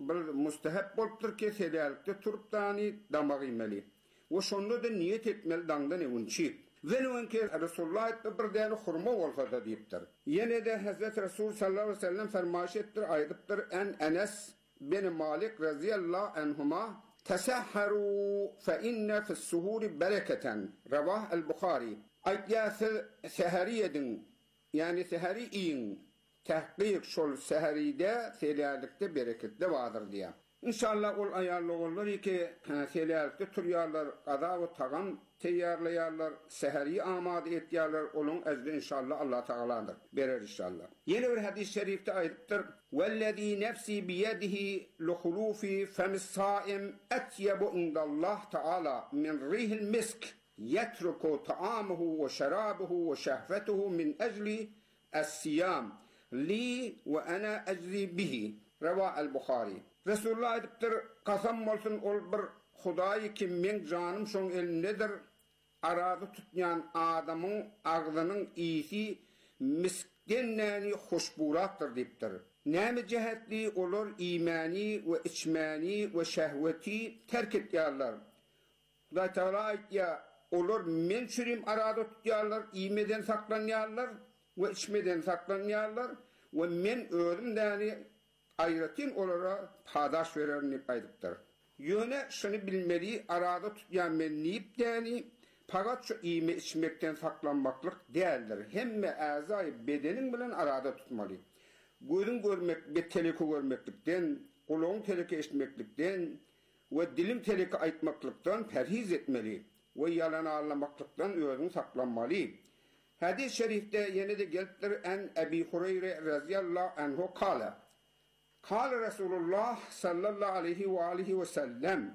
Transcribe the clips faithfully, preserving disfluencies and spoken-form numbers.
bir mustahab bolupdyr ki selalikde turup dany damak ýemeli. O şonda da niyet etmeli dangdan ewinçi. Velwenki Resulullah bir däne hurma bolsa da diýipdir. Ýene de Hazrat Resul sallallahu aleyhi ve sellem fermaş etdir, aýdypdyr en Enes bin Malik radıyallahu anhuma tesahharu fe inne fi's-suhuri bereketen. Ravah el-Bukhari. Aýtýasy seheri edin, yani seheri iyin. Tahqiq şol seheride selalikde bereketli vardır diýär. İnşallah ol aýarly bollar ki selalikde turýarlar, gaza we tagam teýýarlaýarlar, seheri amady etýärler, onun ejri inşallah Allah Taala'dır. Berer inşallah. Ýene bir hadis-i şerifde aýdypdyr: "Vellezî nefsi biyedihi luhulufi femis-sâim etyebu indallah Taala min rihil misk yetruku ta'amuhu ve şerabuhu ve şehvetuhu min ecli es-siyam." li ve ana ecri bihi. Ravah el-Bukhari. Resulullah edipdir, kasam bolsun ol bir Hudaý ki men janım şoň elindedir. Arady tutýan adamyň agzynyň isi miskden näni hoşburatdyr diýipdir. Näme jehetli olar imani we içmani we şehweti terk etýärler. Hudaý Taala aýtýar, olar men çürim arady tutýarlar, imeden saklanýarlar ve içmeden saklanýarlar ve men özümdäni aýratyn olara padaş bererini aýdypdyr. Ýöne şunu bilmeli, arada tutýan men niýipdäni pagat şu ime içmekden saklanmaklyk däldir. Hemme äzaý bedeniň bilen arada tutmaly. Gözüň görmek, beteleki görmeklikden, gulagyň teleki eşitmeklikden we dilim teleki aýtmaklykdan perhiz etmeli we yalan anlamaklıkdan özüni saklanmaly. Hadis-i şerifte yine de gelipdir en Ebi Hureyre radıyallahu anhu kâle. Kâle Resulullah sallallahu aleyhi ve aleyhi ve sellem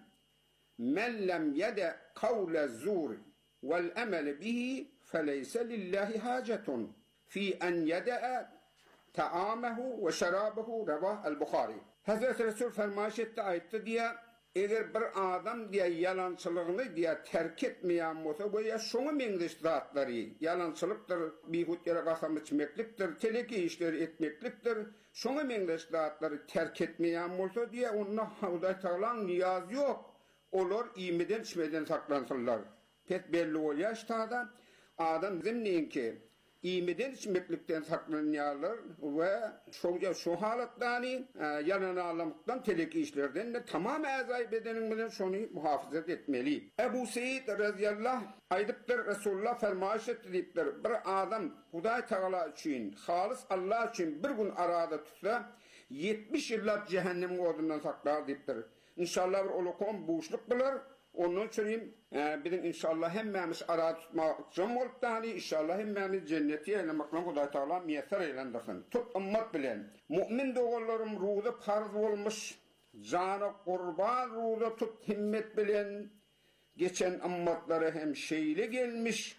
men lem yede kavle zûr vel emel bihi feleyse lillahi hacetun fi en yede'e ta'amehu ve şerabehu. Ravah el-Bukhari. Hazreti Resul fermaş etti, ayette diye eger bir adam diye yalançylygyny diye terk etmeýän bolsa, goýa şoňa meňdeş zatlary yalançylykdyr, bihut ýere gasam içmeklikdir, teleki işleri etmeklikdir. Şoňa meňdeş zatlary terk etmeýän bolsa diye onda Hudaý Taalaň niýazy ýok. Olar imeden içmeden saklansınlar. Pek belli bolýar ştada adam zemninki imeden içmeklikden saklanýarlar ve şoňa şu halatdany yalan anlamakdan teleki işlerden de tamam äzaý bedeniň bilen şonu muhafazat etmeli. Ebu Seyyid radıyallahu aýdypdyr, Resulullah fermaş etdi diýipdir, bir adam Hudaý Taala üçin, halis Allah üçin bir gün arada tutsa yetmiş ýyllap cehennem odundan saklar diýipdir. İnşallah bir olukon boşluk bilir. Onun için e, bizim inşallah hemmemiz arada tutmak için olup da hani inşallah hemmemiz cenneti eylemakla Hudaý Taala miyeser eylendirsin. Tut ümmet bilen. Mümin doğullarım ruhda farz olmuş. Canı kurban ruhda tut himmet bilen. Geçen ümmetleri hem şeyle gelmiş.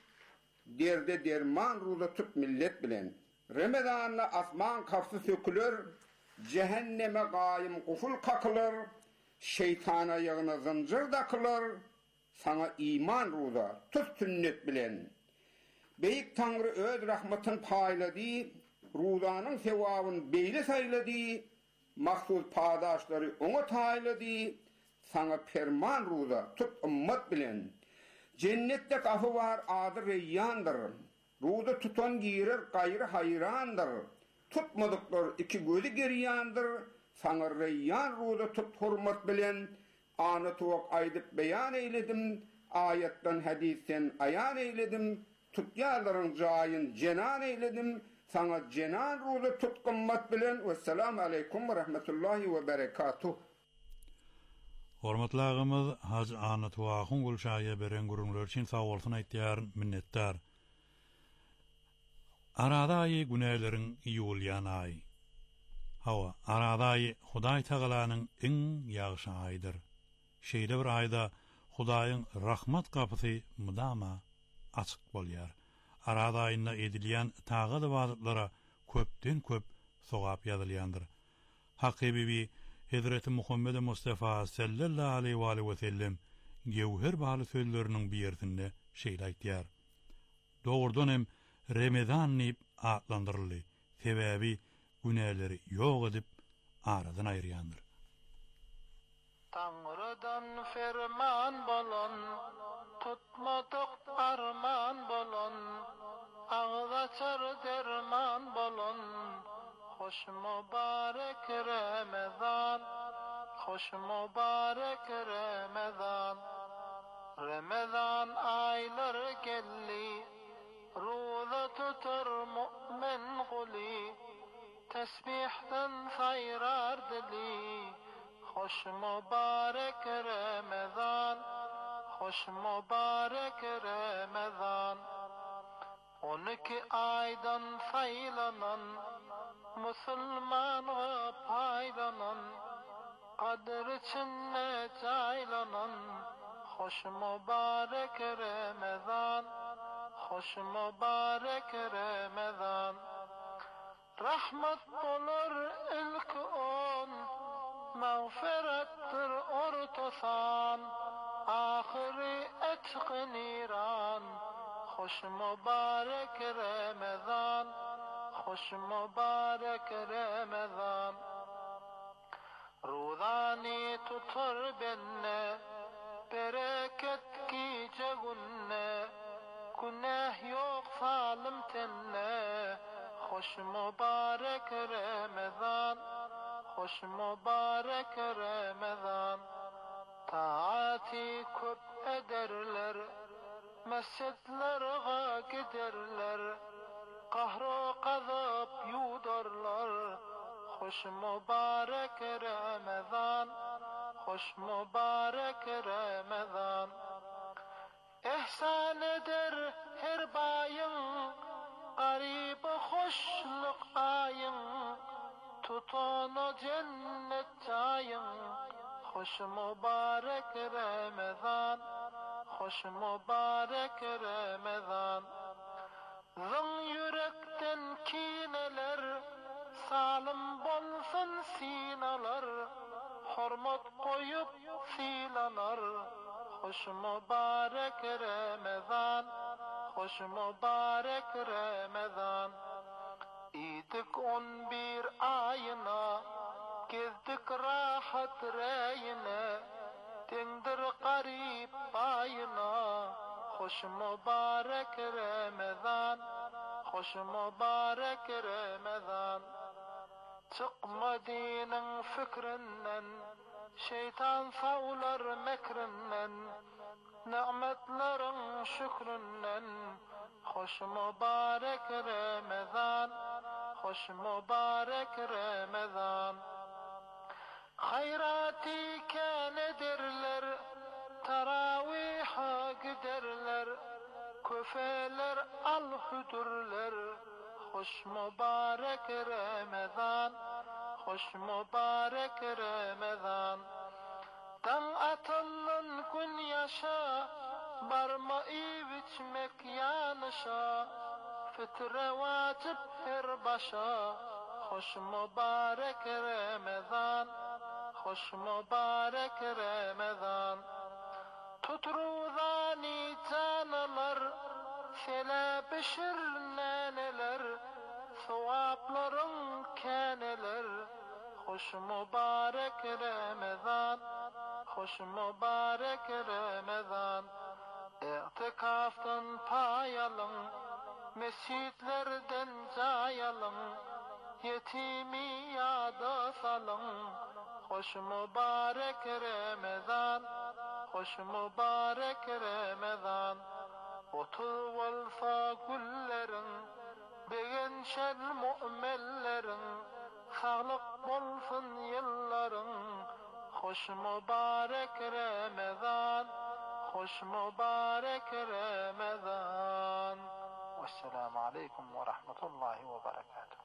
Derde derman ruhda tut millet bilen. Ramazan'la asman kapsı sökülür. Cehenneme gayim kuful kakılır. Şeytana yağına zincir dakılır, sana iman ruda, tut sünnet bilen. Beyik Tanrı öz rahmetin payladı, rudanın sevabın beyle sayladı, mahsus padaşları ona tayladı, sana ferman ruda, tut ümmet bilen. Cennette kapı var, adı reyyandır, ruda tutan girer, gayrı hayrandır, tutmadıklar iki gözü geriyandır, sana reyyan ruda tut hurmat bilen, anı tuvak aydıp beyan eyledim, ayetten hadisten ayan eyledim, tutyarların cayin cenan eyledim, sana cenan ruda tut kımmat bilen. Vesselamu aleykum ve rahmetullahi ve berekatuh. Hormatly agymyz Hazy Anı Tuwakyň gulşaýa beren gurulmalar üçin sag bolsun aýtýar, minnetdar. Arada aýy günälerin ýolýan aý. Hawa arada aýy Hudaý Taalanyň iň ýagşy aýdyr. Şeýle bir aýda Hudaýyň rahmat kapysy mudama açyk bolýar. Arada aýynda edilýän taýga ibadetlara köpden köp sowap ýazylýandyr. Hakyby Hazreti Muhammed Mustafa sallallahu aleyhi ve sellem gewher baly sözleriniň birisinde şeýle aýtýar. Dogrudan hem Ramazan diýip atlandyryldy. Sebäbi günäleri ýok edip aradan aýrýandyr. Tanrıdan ferman bolon, tutmadık arman bolon, ağız açar derman bolon. Hoş mübarek Ramazan, hoş mübarek Ramazan. Ramazan ayları gelli, ruza tutar mümin kuli, tesbihten sayrar dili. Hoş mübarek Ramazan, hoş mübarek Ramazan. on iki aydan saylanan, Müslüman'a paylanan, kadir içinde caylanan. Hoş mübarek Ramazan, hoş mübarek Ramazan. Rahmet olur ilk on, mağfirettir ortasan, ahiri etki niran. Hoş mübarek Ramazan, hoş mübarek Ramazan. Ruzani tutar benne, bereket gece günne, günah yok salim tenne. Hoş mübarek Ramazan, hoş mübarek Ramazan. Taati köp ederler, mescidlerge giderler, kahro kazıp yudarlar. Hoş mübarek Ramazan, hoş mübarek Ramazan. İhsan eder her bayın, garip hoşluk ayın, tutana cennet çayın. Hoş mübarek Ramazan, hoş mübarek Ramazan. Zın yürekten kineler, salim bolsun sinalar, hurmat koyup silanar. Hoş mübarek Ramazan, hoş mübarek Ramazan. İdik on bir ayına, gezdik rahat rayına, dendir garip bayına. Hoş mübarek Ramazan, hoş mübarek Ramazan. Çıkma dinin fikrinden, şeytan savlar mekrinden, nimetlerin şükrinden. Hoş mübarek Ramazan, hoş mübarek Ramazan. Hayrati kan ederler, taraviha giderler, köfeler al-hudurler. Hoş mübarek Ramazan, hoş mübarek Ramazan. Tan atılın gün yaşa, barma iyi içmek yanışa, fitre vacip her başa. Hoş mübarek Ramazan, hoş mübarek Ramazan. Tutruzani canalar, sele pişir neneler, sevapların keneler. Hoş mübarek Ramazan, hoş mübarek Ramazan. İ'tikaftan payalım, mescitlerden cayalım, yetimi yada salın. Hoş mübarek Ramazan, hoş mübarek Ramazan. Otul olsa güllerin, beğenşel mu'mellerin, sağlık bolsun yılların. Hoş mübarek Ramazan, hoş mübarek Ramazan. Vesselamu aleyküm ve rahmetullahi ve berekatuhu.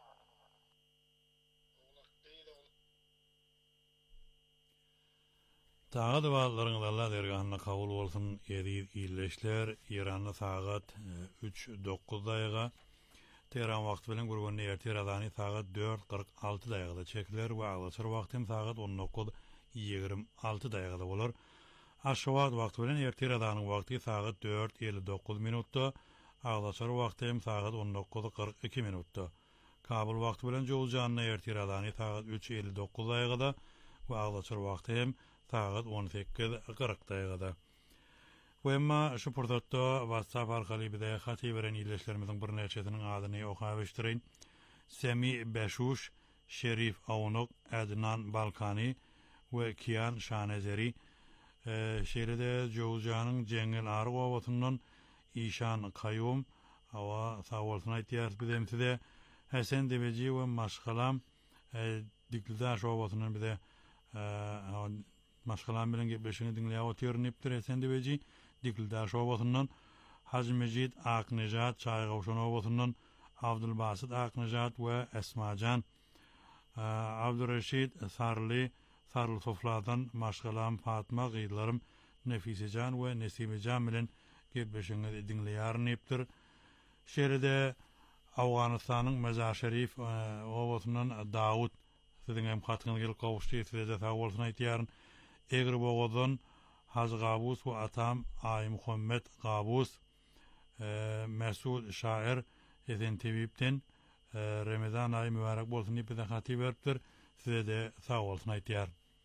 Tağa dualarınız Allah dergahına kabul olsun. Yedi iyileşler İran'da saat üç dokuz daqiqa. Tehran vaqti bilen gurgunny ertir adany saat dört qirq altı daqiqada çekiler we aglasar wagtym saat on dokuz ýigirme altı daqiqada bolar. Aşwat wagty bilen ertir adanyň wagty saat dört elli dokuz minutda, aglasar wagtym saat on dokuz qirq iki minutda. Kabul wagty bilen jowjanyny ertir adany saat üç elli dokuz daqiqada, we ağdaçır wagty hem saat on sekiz kırk daýgada. Wemma şu portatda WhatsApp arkaly bir de haty beren ýerleşlerimizden bir näçesiniň adyny okaýaşdyryň. Semi Beşuş, Şerif Awnuk, Adnan Balkani we Kiyan Şanezeri şeýlede Jowjanyň jeňil ary gowatyndan İşan Kayyum awa sawalsyna aýtýar bizemside Hasan Debeji we Maşgalam Dikildaş gowatyndan bir de Maşgalam bilen gepleşigi dinleýär otyrnypdyr Hasan Debeji Dikildaş gowatyndan Hacı Mejid Aknejat Çaýgawşan gowatyndan Abdulbasit Aknejat we Esmajan Abdurreşid Sarly Sarlı Sofladan Maşgalam Fatma Gyýlarym Nefisejan we Nesimejan bilen gepleşigi dinleýärnipdir. Şeride Awganystanyň Mezar Şerif gowatyndan Dawud siziň hem hatyňyzy gelip gowuşdy size sawalsyny aýtýaryn. Eger bogadan Hacı Gabus we atam Ay Muhammed Gabus Mesud şair Eden Tebipden Ramazan ayı mübarek bolsun diýip de haty beripdir. Size de sawalsyny aýtýar.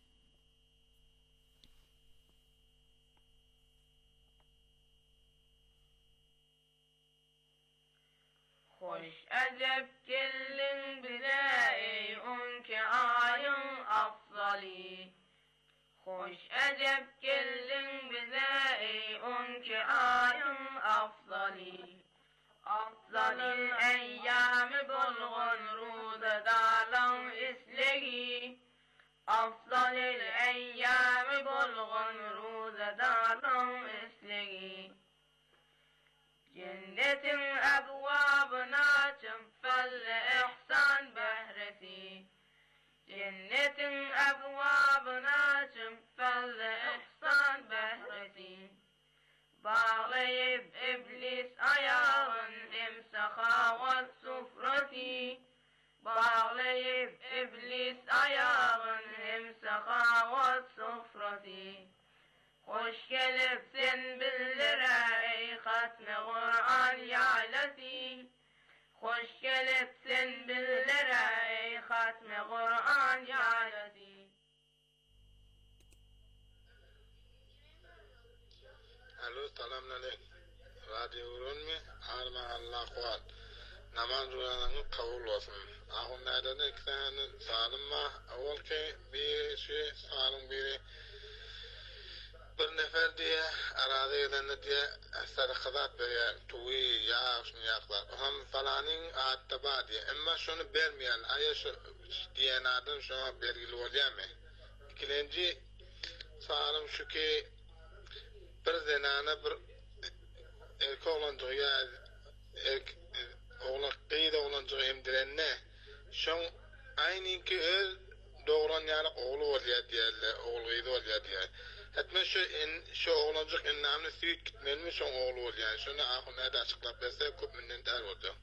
Hoş acep gelin bize ey onki ayın afzali. Hoş acep gelin bize ey onki ayın afzali. Afzalil eyyami bolğun ruda dalan islegi. Afzalil eyyami bolğun ruda dalan islegi. Cennetin ebvabını açım felle ihsan behresi. Cennetin ebvabını açım felle ihsan behresi. Bağlayıp iblis ayağın emsahavat sufrati. Bağlayıp iblis ayağın emsahavat sufrati. Hoş gelipsin billere ey hatmi Kur'an ya'lesi. Hoş gelipsin billere ey hatmi Kur'an ya'lesi. Alo, salam aleykum. Radyo urun mi? Arma Allah kuat. Namaz uyananı kabul olsun. Ahun nereden ikisini salim ma. Awal ki bir şey salim biri bir nefer diye arada edende diye sadakadat veriyor. Tuvi ya şunu yaklar. Hem falanın attaba diye. Ama şunu vermeyen aya şu diyen adın şuna belgili oluyor mu? İkinci salim şu ki bir zenana bir erkek olancığı ya erkek oğlan kıyıda olancığı emdirenne şun aynı ki öz doğuran yani oğlu oluyor diyorlar, oğlu kıyıda oluyor diyor. Hatta şu şu oğlancık ennamını süt gitmeli mi şun oğlu oluyor yani şunu ahun nerede açıklayıp verse köp minnettar oldu.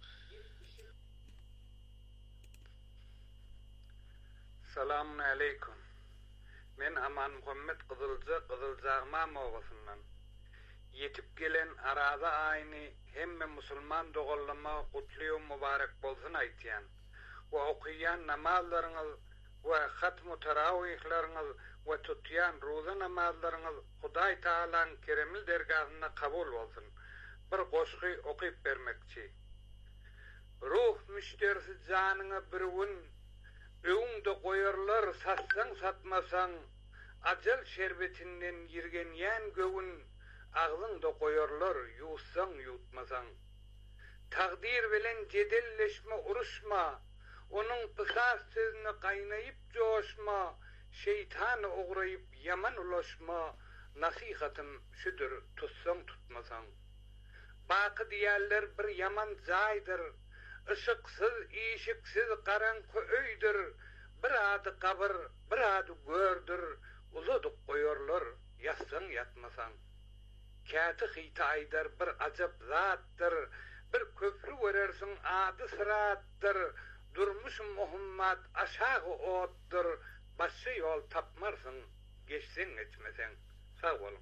Selamun aleyküm. Men Aman Muhammed Kızılcı Kızılcağma Moğasından. Yetip gelen arada aynı hemme musulman doğullama kutluyu mübarek bolsun aytiyan. Ve okuyan namazlarınız ve hatmu teravihleriniz ve tutyan ruza namazlarınız Huday Taala'nın keremli dergahına kabul olsun. Bir koşku okuyup vermekçi. Ruh müşterisi canına bir gün öğünde koyarlar satsan satmasan acel şerbetinden girgen yan gövün ağzında koyarlar yutsan yutmasan. Takdir bilen cedelleşme uruşma onun kısas sözüne kaynayıp coşma şeytanı uğrayıp yaman ulaşma nasihatım şudur tutsan tutmasan. Bakı diyerler bir yaman zaydır ışıksız işiksiz karanlık öydür bir adı kabır bir adı gördür uluduk koyarlar yatsan yatmasan. Kâti hitaydar bir acap zattır bir köprü verersin adı sırattır durmuş Muhammed aşağı ottur başı yol tapmarsın geçsen geçmesen. Sağ olun.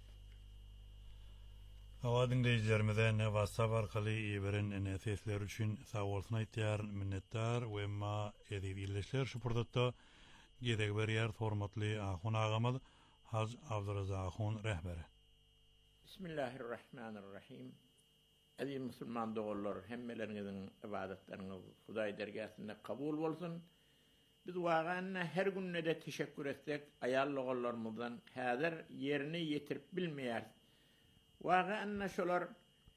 Awa dinleyijilerimize ne WhatsApp arkaly ýeberen nesesler üçin sag bolsun aýtýar, minnetdar we ma edip ýerleşler şu purdakda Gedek beriyer hormatly ahun agamad Haz Abdurazakun rehberi. Bismillahirrahmanirrahim. Aziz Müslüman doğullar, hemmelerinizin ibadetleriniz Hudaý dergäsinde kabul bolsun. Biz wagana her günne de teşekkür etsek, ayal oğullarımızdan häzir yerini yetirip bilmeýär. Wagana şolar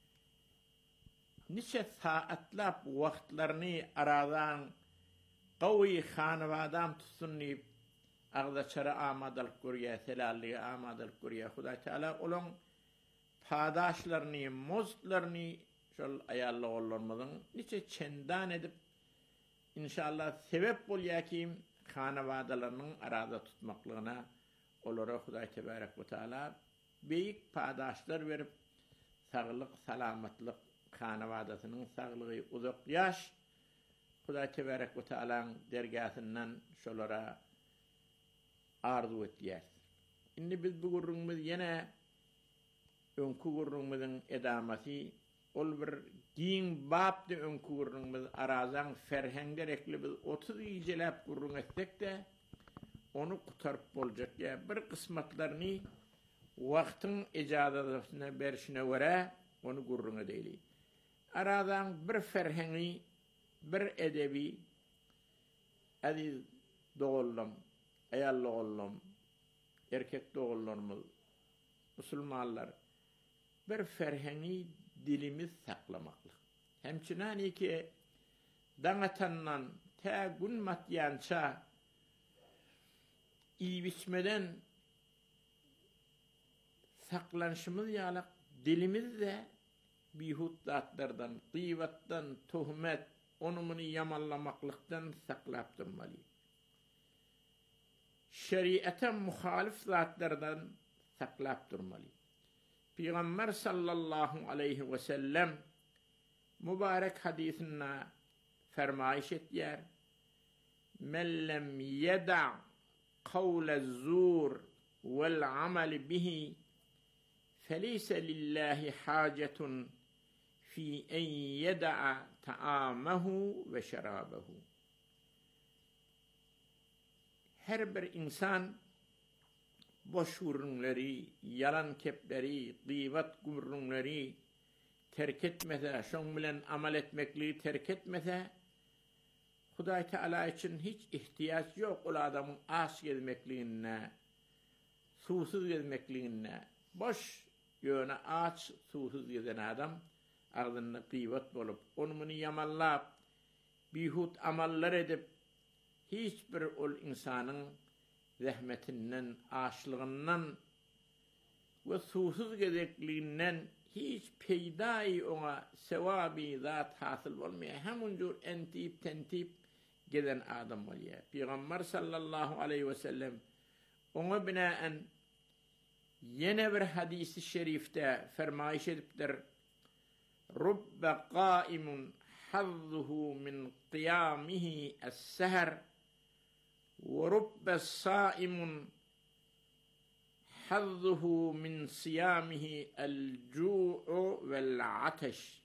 niçe saatlap wagtlaryny aradan qawy hanawadan tutsunýyp agdaçara amadalyk görýär, selallygy amadalyk görýär. Hudaý Taala olan padaşlaryny, mostlaryny şol ayal oğullarymyzyň niçe çendan edip inşallah sebep bolýar ki hanawadalarnyň arada tutmaklygyna olara Hudaý Tebarek we Taala beýik padaşlar berip saglyk, salamatlyk hanawadasynyň saglygy, uzak ýaş Hudaý Tebarek we Taalaň dergäsinden şolara arzu etýär. Indi biz bu gurrunmyz ýene öňkü gurrunmyzyň edamasy ol bir giň babdy öňkü gurrunmyz arazan ferhengde rekli biz otuz ýyljap gurrun etsek de onu kutaryp boljak ýa bir kysmatlaryny wagtyň ejadatyna berişine görä onu gurrun edeli. Arazan bir ferhengi, bir edebi aziz doğullam, ayal oğullam, erkek doğullarımız, musulmanlar bir ferhengi dilimiz saklamaklı. Hemçinani ki danatandan ta gün matyança iyi biçmeden saklanışımız yalak dilimiz de bihut zatlardan, gıyvattan, tuhmet, onumunu yamallamaklıktan saklap durmalı. Şeriata muhalif zatlardan saklap durmalı. Peygamber sallallahu aleyhi ve sellem mübarek hadisinde fermayiş etýär. Men lem yeda' kavle zur vel amel bihi feleyse lillahi hacetun fi en yeda'a ta'amahu ve şerabahu. Her bir insan boş gurrunları, yalan kepleri, gıyvat gurrunları terk etmese, şoň bilen amal etmekliği terk etmese, Hudaý Teala için hiç ihtiyaç yok ol adamın aç gezmekliğine, susuz gezmekliğine. Boş yöne aç, susuz gezen adam, ağzında gıyvat bolup, onumunu yamallap, bihut amallar edip, hiçbir ol insanın zahmetinden, açlığından ve susuz gezekliğinden hiç peydai ona sevabi zat hasıl olmaya hemuncur entip tentip giden adam olya. Peygamber sallallahu aleyhi ve sellem ona binaen yine bir hadisi şerifte fermayiş edipdir. Rubbe qaimun hazzuhu min qiyamihi es-seher ve rubbe saimun hazzuhu min siyamihi el-cu'u vel-ateş.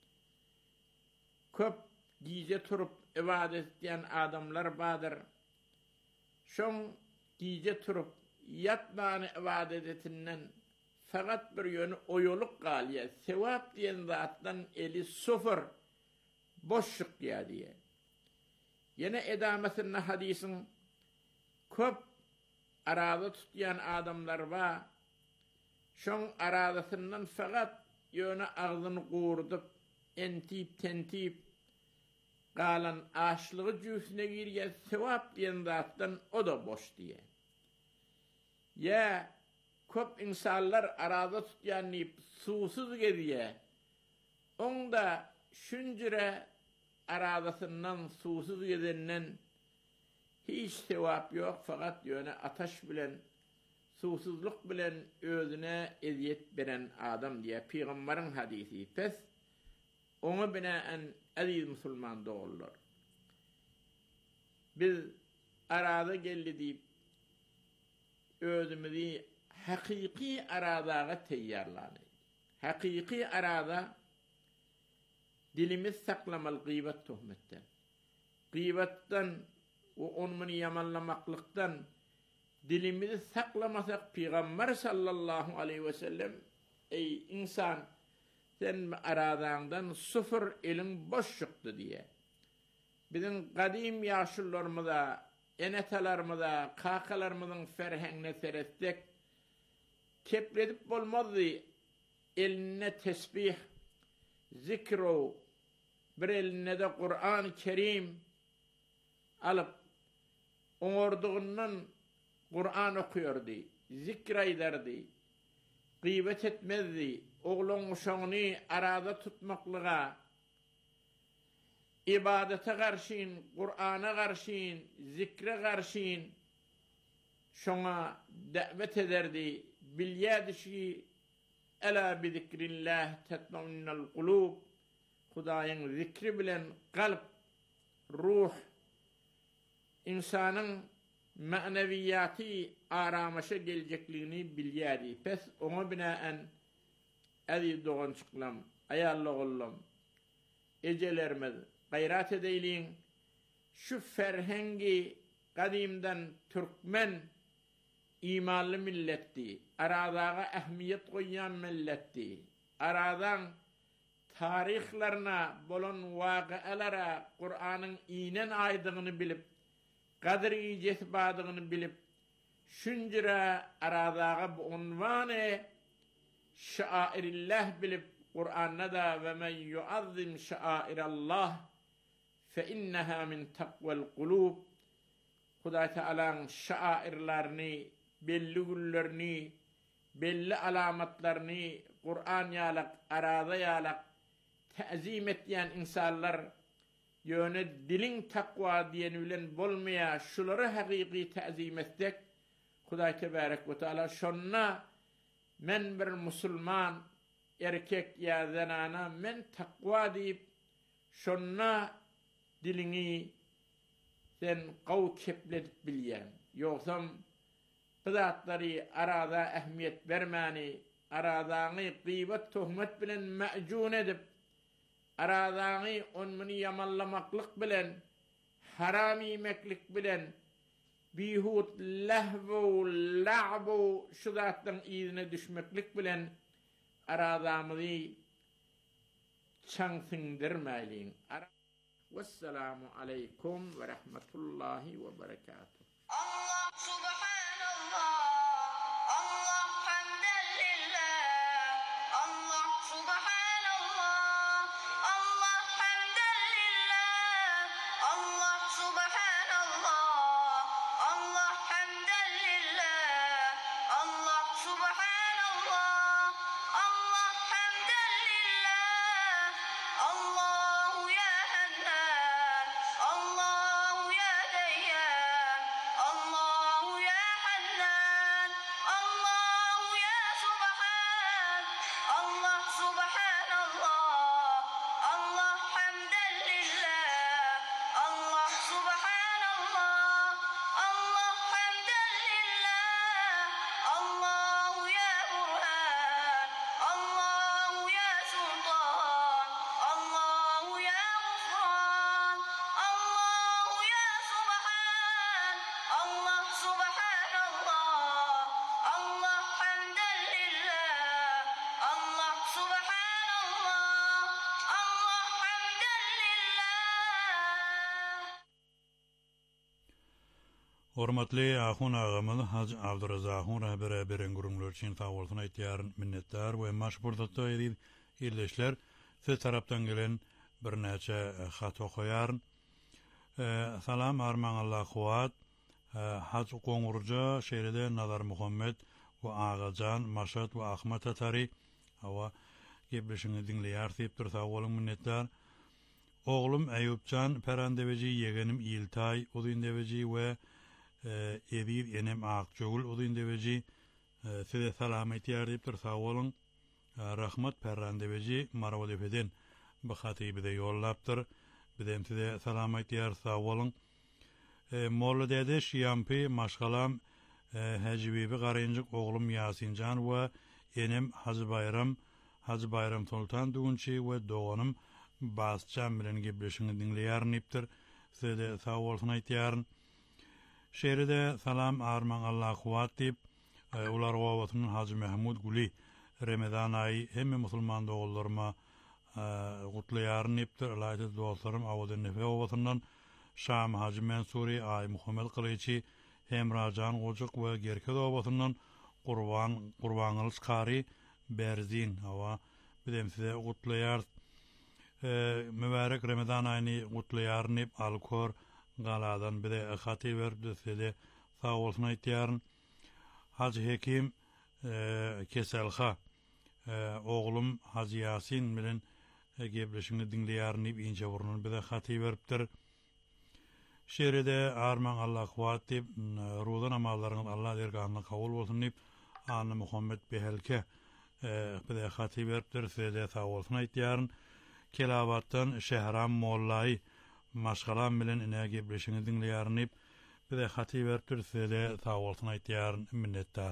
Köp gece turup ibadet eden adamlar badır. Şon gece turup yatmağını ibadet etinden fakat bir yönü oyoluk galiye, sevap diyen zattan eli sıfır, boşluk ya diye. Yine edamesinin hadisin köp arada tutuyan adamlar var. Şon aradasından fakat yönü ağzını kuğurdup, entip tentip, kalan açlığı cüsüne girgen sevap diyen zattan o da boş diye. Ya köp insanlar arada tutyanlayıp susuz gediye, onda şüncüre aradasından susuz gedenden hiç sevap yok, fakat yöne ataş bilen, susuzluk bilen özüne eziyet veren adam diye Peygamberin hadisi. Pes ona binaen aziz Müslüman doğullar. Biz arada geldi deyip özümüzü hakiki aradaga teyyarlanır. Hakiki arada dilimiz saklamalı gıybat tuhmetten. Gıybattan o onmunu yamanlamaklıktan dilimizi saklamasak Peygamber sallallahu aleyhi ve sellem ey insan sen aradağından sıfır elin boş çıktı diye. Bizim kadim yaşlılarımıza, enetalarımıza, kakalarımızın ferhengine serettik. Kepledip olmazdı eline tesbih, zikro, bir eline de Kur'an-ı Kerim alıp oğurduğundan Kur'an okuyordu, zikrayderdi, gıybet etmezdi, oğlun uşağını arada tutmaklığa, ibadete karşıyın, Kur'an'a karşıyın, zikre karşıyın, şuna davet ederdi, bilyadi ki, ela bi zikrillah tetma'innel kulub, Hudayın zikri bilen kalp, ruh, insanın maneviyatı aramışa gelecekliğini bilyadi. Pes ona binaen edi doğan çıklam, ayarlı oğlum, ecelerimiz, gayrat edeyliğin, şu ferhengi kadimden Türkmen imanlı milletti, aradağa ehmiyet koyan milletti, aradan tarihlerine, bolon vakalara Kur'an'ın inen aydığını bilip, kadri cesbadığını bilip, şüncüre aradağa bu unvanı şairillah bilip, Kur'an'da da ve men yuazzim şairallah fe inneha min takvel kulub, Huday Teala'nın şairlerini, belli güllerini, belli alamatlarını Kur'an yalak, arada yalak ta'zim etyen insanlar yöne dilin takva diyen bilen bolmaya şuları hakiki ta'zim ettik. Huday Tebarek ve Teala şonna men bir Müslüman erkek ya zanana men takva deyip şonna dilini sen qav kepledip bilyen. Yoksam kızatları arada ehmiyet vermani, aradanı gıybet tuhmet bilen ma'cun edip, aradanı onmunu yamallamaklık bilen, haram yemeklik bilen, bihut lehvu, la'bu, şu zattan izine düşmeklik bilen, aradamızı çansındirmeliyin. Vesselamu aleykum ve rahmetullahi ve berekatuhu. Allah subhanallah, Allah hamden lillah, Allah subhanallah, Allah hamden lillah, Allah subhanallah, Allah hamden lillah, Allah subhanallah, Allah hamden lillah, Allahu ya Hannan, Allahu ya Dayyan, Allahu ya Hannan, Allahu ya Subhan, Allah subhanallah, Allah hamden lillah, Allah subhanallah, Allah hamden lillah, Allahu ya Burhan, Allahu ya Sultan, Allahu ya Gufran, Allahu ya Subhan, Allah subhanallah, Allah hamden lillah, Allah subhanallah, Allah hamden lillah. Hormatly ahun ağamız Hacı Abdurazakun rahbere beren gurumlar için tawaltına ihtiyarın minnettar ve maşburdatda edil irleşler siz taraftan gelen bir neçe hat okuyarın. Salam arman Allah kuvat Hacı Kongurca şehride Nazar Muhammed ve Ağacan Maşat ve Ahmet Atari hava gebleşini dinleyar deyiptir tawalın minnettar. Oğlum Eyüpcan Perandeveci yeğenim İltay Udindeveci ve Edir enem Akçoğul Udindeveci size selamet yardiptir sağolun. Rahmat Perandeveci Marvodefeden bakati bize yollaptır. Bidem size selamet yar sağolun. Molla dede Şiyampi Maşgalam Hacı Bibi Qarayıncık oğlum Yasincan ve enem Hacı Bayram Hacı Bayram Sultan Duğunçi ve doğanım Bascan bilen gebleşini dinleyarın iptir. Size sağ olsun aytiyarın. Şeride salam arman Allah kuvat dip ular gowatynyň Hacı Mahmud Guli Ramazan ayı hemme musulman dogallarma gutlaýaryn ipdir. Alayda dostlarym awadan nefe gowatyndan Şam Hacı Mansuri ay Muhammed Qılıçy hem Rajan Gojuk we Gerke gowatyndan Qurban Qurbanlyk Qari Berzin hawa bilem size gutlaýar mübarek Ramazan aýyny gutlaýaryn ip alkor galadan bir de hati berdi size sağ olsun aýtýaryn. Hacı Hekim Keselha oğlum Hacı Yasin bilen gebleşini dinleýäryn ip ince burunun bir de hati beripdir. Şeride arman Allah kuvat dip rudan amallaryň Allah dergahynda kabul bolsun dip Anna Muhammed Behelke bir de hati beripdir size sağ olsun aýtýaryn. Kelabatdan Şehram Mollaý maşgalan bilen ine gebleşini dinleýäryn ip bir de hati beripdir size sağ olsun aýtýaryn minnetdar.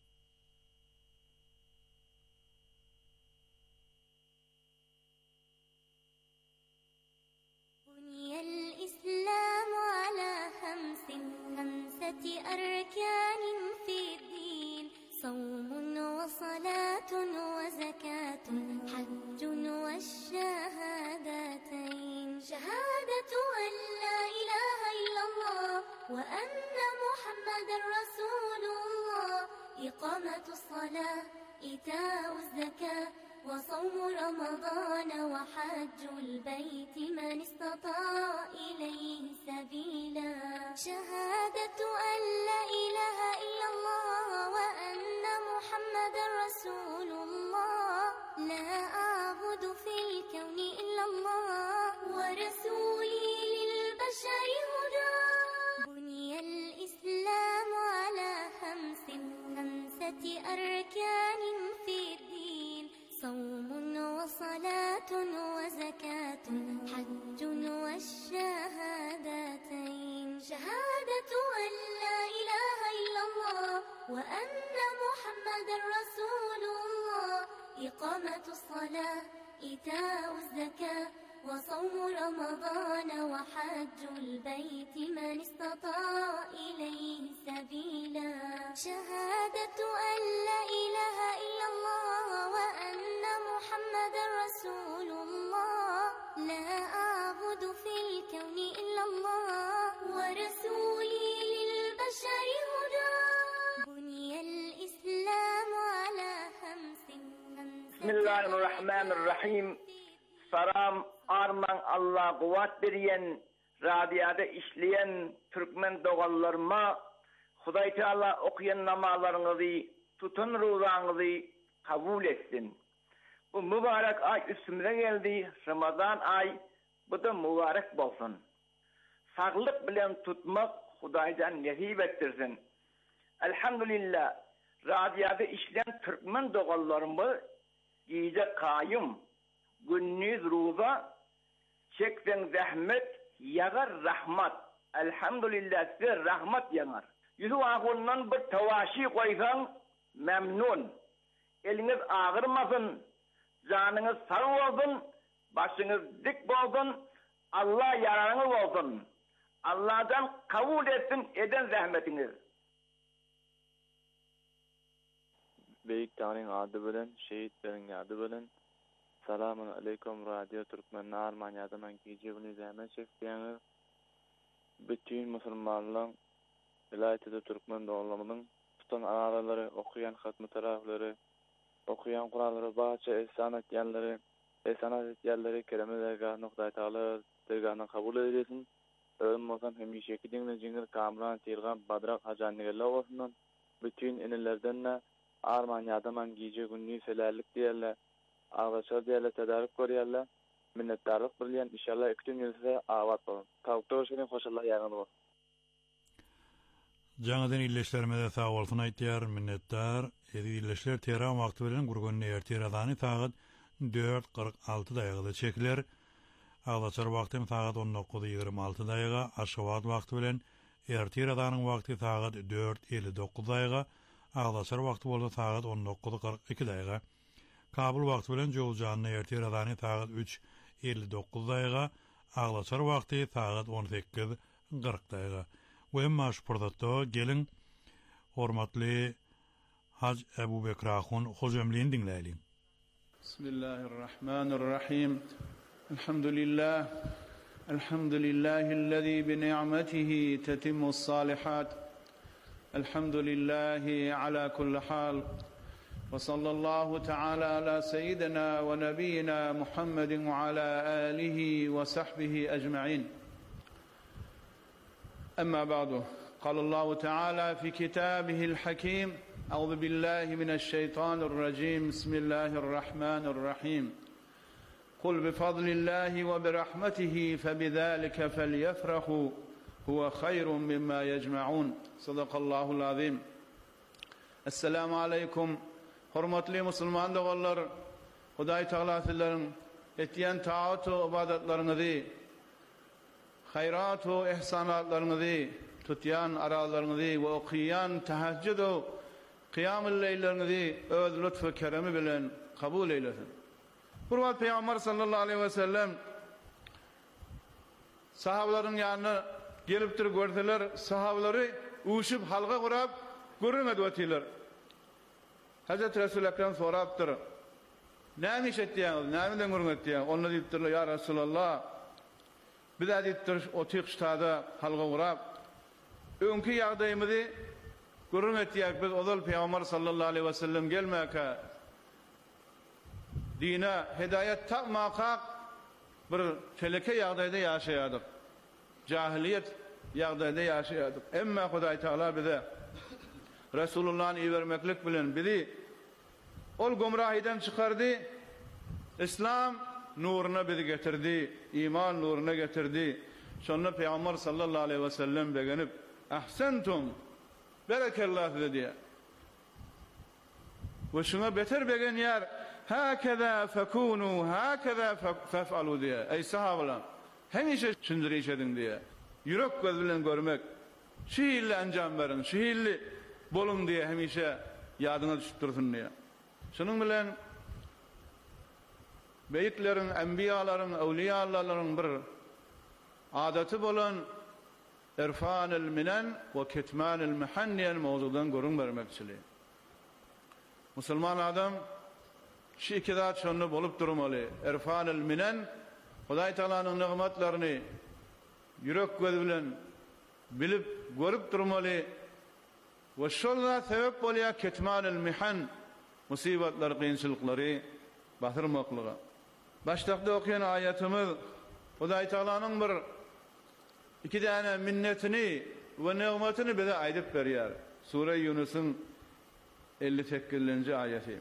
أركان في الدين صوم وصلاة وزكاة حج والشهادتين شهادة أن لا إله إلا الله وأن محمد رسول الله إقامة الصلاة إيتاء الزكاة وصوم رمضان وحج البيت من استطاع إليه سبيلا شهادة أن لا إله إلا الله وأن محمد رسول الله لا أعبد في الكون إلا الله ورسولي للبشر هدى بني الإسلام على خمس خمسة أركان في الدين صوم وصلاة وزكاة حج والشهادتين شهادة أن لا إله إلا الله وأن محمد رسول الله إقامة الصلاة إيتاء الزكاة وصوم رمضان وحج البيت من استطاع إليه سبيلا شهادة أن لا إله إلا الله وأن محمد رسول الله لا أعبد في الكون إلا الله ورسولي للبشر هدى بني الإسلام على خمس بسم الله الرحمن الرحيم Salam arman Allah kuvat beriyen, radiyada işleyen Türkmen dogallarıma Hudaý Taala okuyan namalarınızı, tutun ruzanızı kabul etsin. Bu mübarek ay üstümüze geldi, Ramazan ay, bu da mübarek bolsun. Sağlık bilen tutmak Hudaýdan nasip ettirsin. Elhamdülillah, radiyada işleyen Türkmen dogallarımı giyce kayım, günnüz ruza, çeksen zahmet, yagar rahmat. Elhamdülillah size rahmat yanar. Yüzü ağından bir tavaşi koysan memnun. Eliniz ağırmasın, canınız sağ olsun, başınız dik bolsun, Allah yararınız olsun. Allah'tan kabul etsin eden zahmetiniz. Beyik Tanrı'nın adı bilen, şehitlerin adı bilen. Selamun aleyküm Radyo Türkmen Armanya'da men gecebini zahmet çekdiğiniz bütün Müslümanların vilayetinde Türkmen doğulamının tutan araları, okuyan hatmı tarafları, okuyan Kur'anları, bahçe esanet yerleri, esanet yerleri kereme dergah noktayı Taala dergahına kabul edilsin. Ölüm olsan hem işeki dinle Cingir Kamran, Tilgan, Badrak, Hacanigella olsundan bütün inilerden de Armanya'da men gece günlüğü selerlik diyerler. Ağaçlar diyerler, tedarik koruyorlar. Minnettarlık bilen inşallah iki gün yılsa avat olun. Tavukta hoşgeldin, hoşallah yarın olun. Jaňadan illeşlermede sağ bolsun aýtýar, minnettar. Edi illeşler Tehran wagty bilen gurgunny ertiradaany saat dört kırk altı daýgada çekiler. Ağlaçar wagtym saat on dokuz ýygrima alty daýga, Aşgabat wagty bilen ertiradanyň wagty saat dört elli dokuz daýga, Ağlaçar wagty bolsa saat on dokuz kırk iki daýga. Kabul wagty bilen Jowjanyň ertiradany saat üç elli dokuz daýga, Ağlaçar wagty saat on sekiz kırk daýga. we emma şurdatda gelin hormatly Haj Ebu Bekir Ahun hojamlyny dinläýin. Bismillahirrahmanirrahim. Elhamdülillah. Elhamdülillahi'llezî bi ni'metihi tetimmus salihat. Elhamdülillahi ala kulli hal. Ve sallallahu teala ala seyyidina ve nebiyyina Muhammedin ve ala alihi ve sahbihi ecmaîn. Amma ba'du. قال الله تعالى في كتابه الحكيم أعوذ بالله من الشيطان الرجيم بسم الله الرحمن الرحيم قل بفضل الله وبرحمته فبذلك فليفرحوا هو خير مما يجمعون صدق الله العظيم. السلام عليكم hurmatly musulman dogallar, Hudaý Taala sizleriň etýän taat we ibadetlerinizi, hayrat we ihsanatlaryňyzy, tutyan aralarınızı ve okuyan tahajjud ve kıyam-ı leylerinizi öz lütfü keremi bilen kabul eylesin. Hurmat Peygamber sallallahu aleyhi ve sellem sahabaların yanına gelip dur gördüler, sahabaları uşup halga kurap görünmedi ötüler. Hazreti Resul Ekrem soraptır. Näme iş etdiňiz? Näme görünetdiň? Onu diýipdirler, ya Resulallah. Biz adetdir otyk ştada halga kurap öňkü ýagdaýymyzy görün etýäk biz ozal Peýgamber sallallahu aleyhi ve sellem gelmäke dine hidayet tapmaka bir teleke ýagdaýda ýaşaýardyk. Jahiliyet ýagdaýda ýaşaýardyk. Emma Hudaý Taala bize Resulullah'ın iýermeklik bilen bizi ol gomrahydan çykardy. İslam nuruna bizi getirdi, iman nuruna getirdi. Şonu Peýgamber sallallahu aleyhi ve sellem begenip ahsentum berekallahu dedi. Ve şuna beter begen yer hakeza fekunu hakeza fef'alu diye. Ey sahabalar hemişe şindirişedin diye. Yürek göz bilen görmek, şiirli anjam berin, şiirli bolun diye hemişe yadyna düşüp dursun diye. Şunun bilen beýiklerin, enbiýalaryň, awliýalaryň bir adaty bolan irfanul minan ve kitmanul mihanniyen mawzudan görün bermekçili. Musulman adam şu iki zat şonu bolup durmaly. Irfanul minan Hudaý Taalanyň nimetlerini yürek göz bilen bilip görüp durmaly. Ve şolda sebep bolýar kitmanul mihan musibatlar, kynçylyklary batyrmaklyga. Başlakda okuyan ayetimiz Hudaý Taalanyň bir iki tane minnetini ve nimetini bize aýdyp berýär. Sure Yunus'un elli sekizinji ayeti.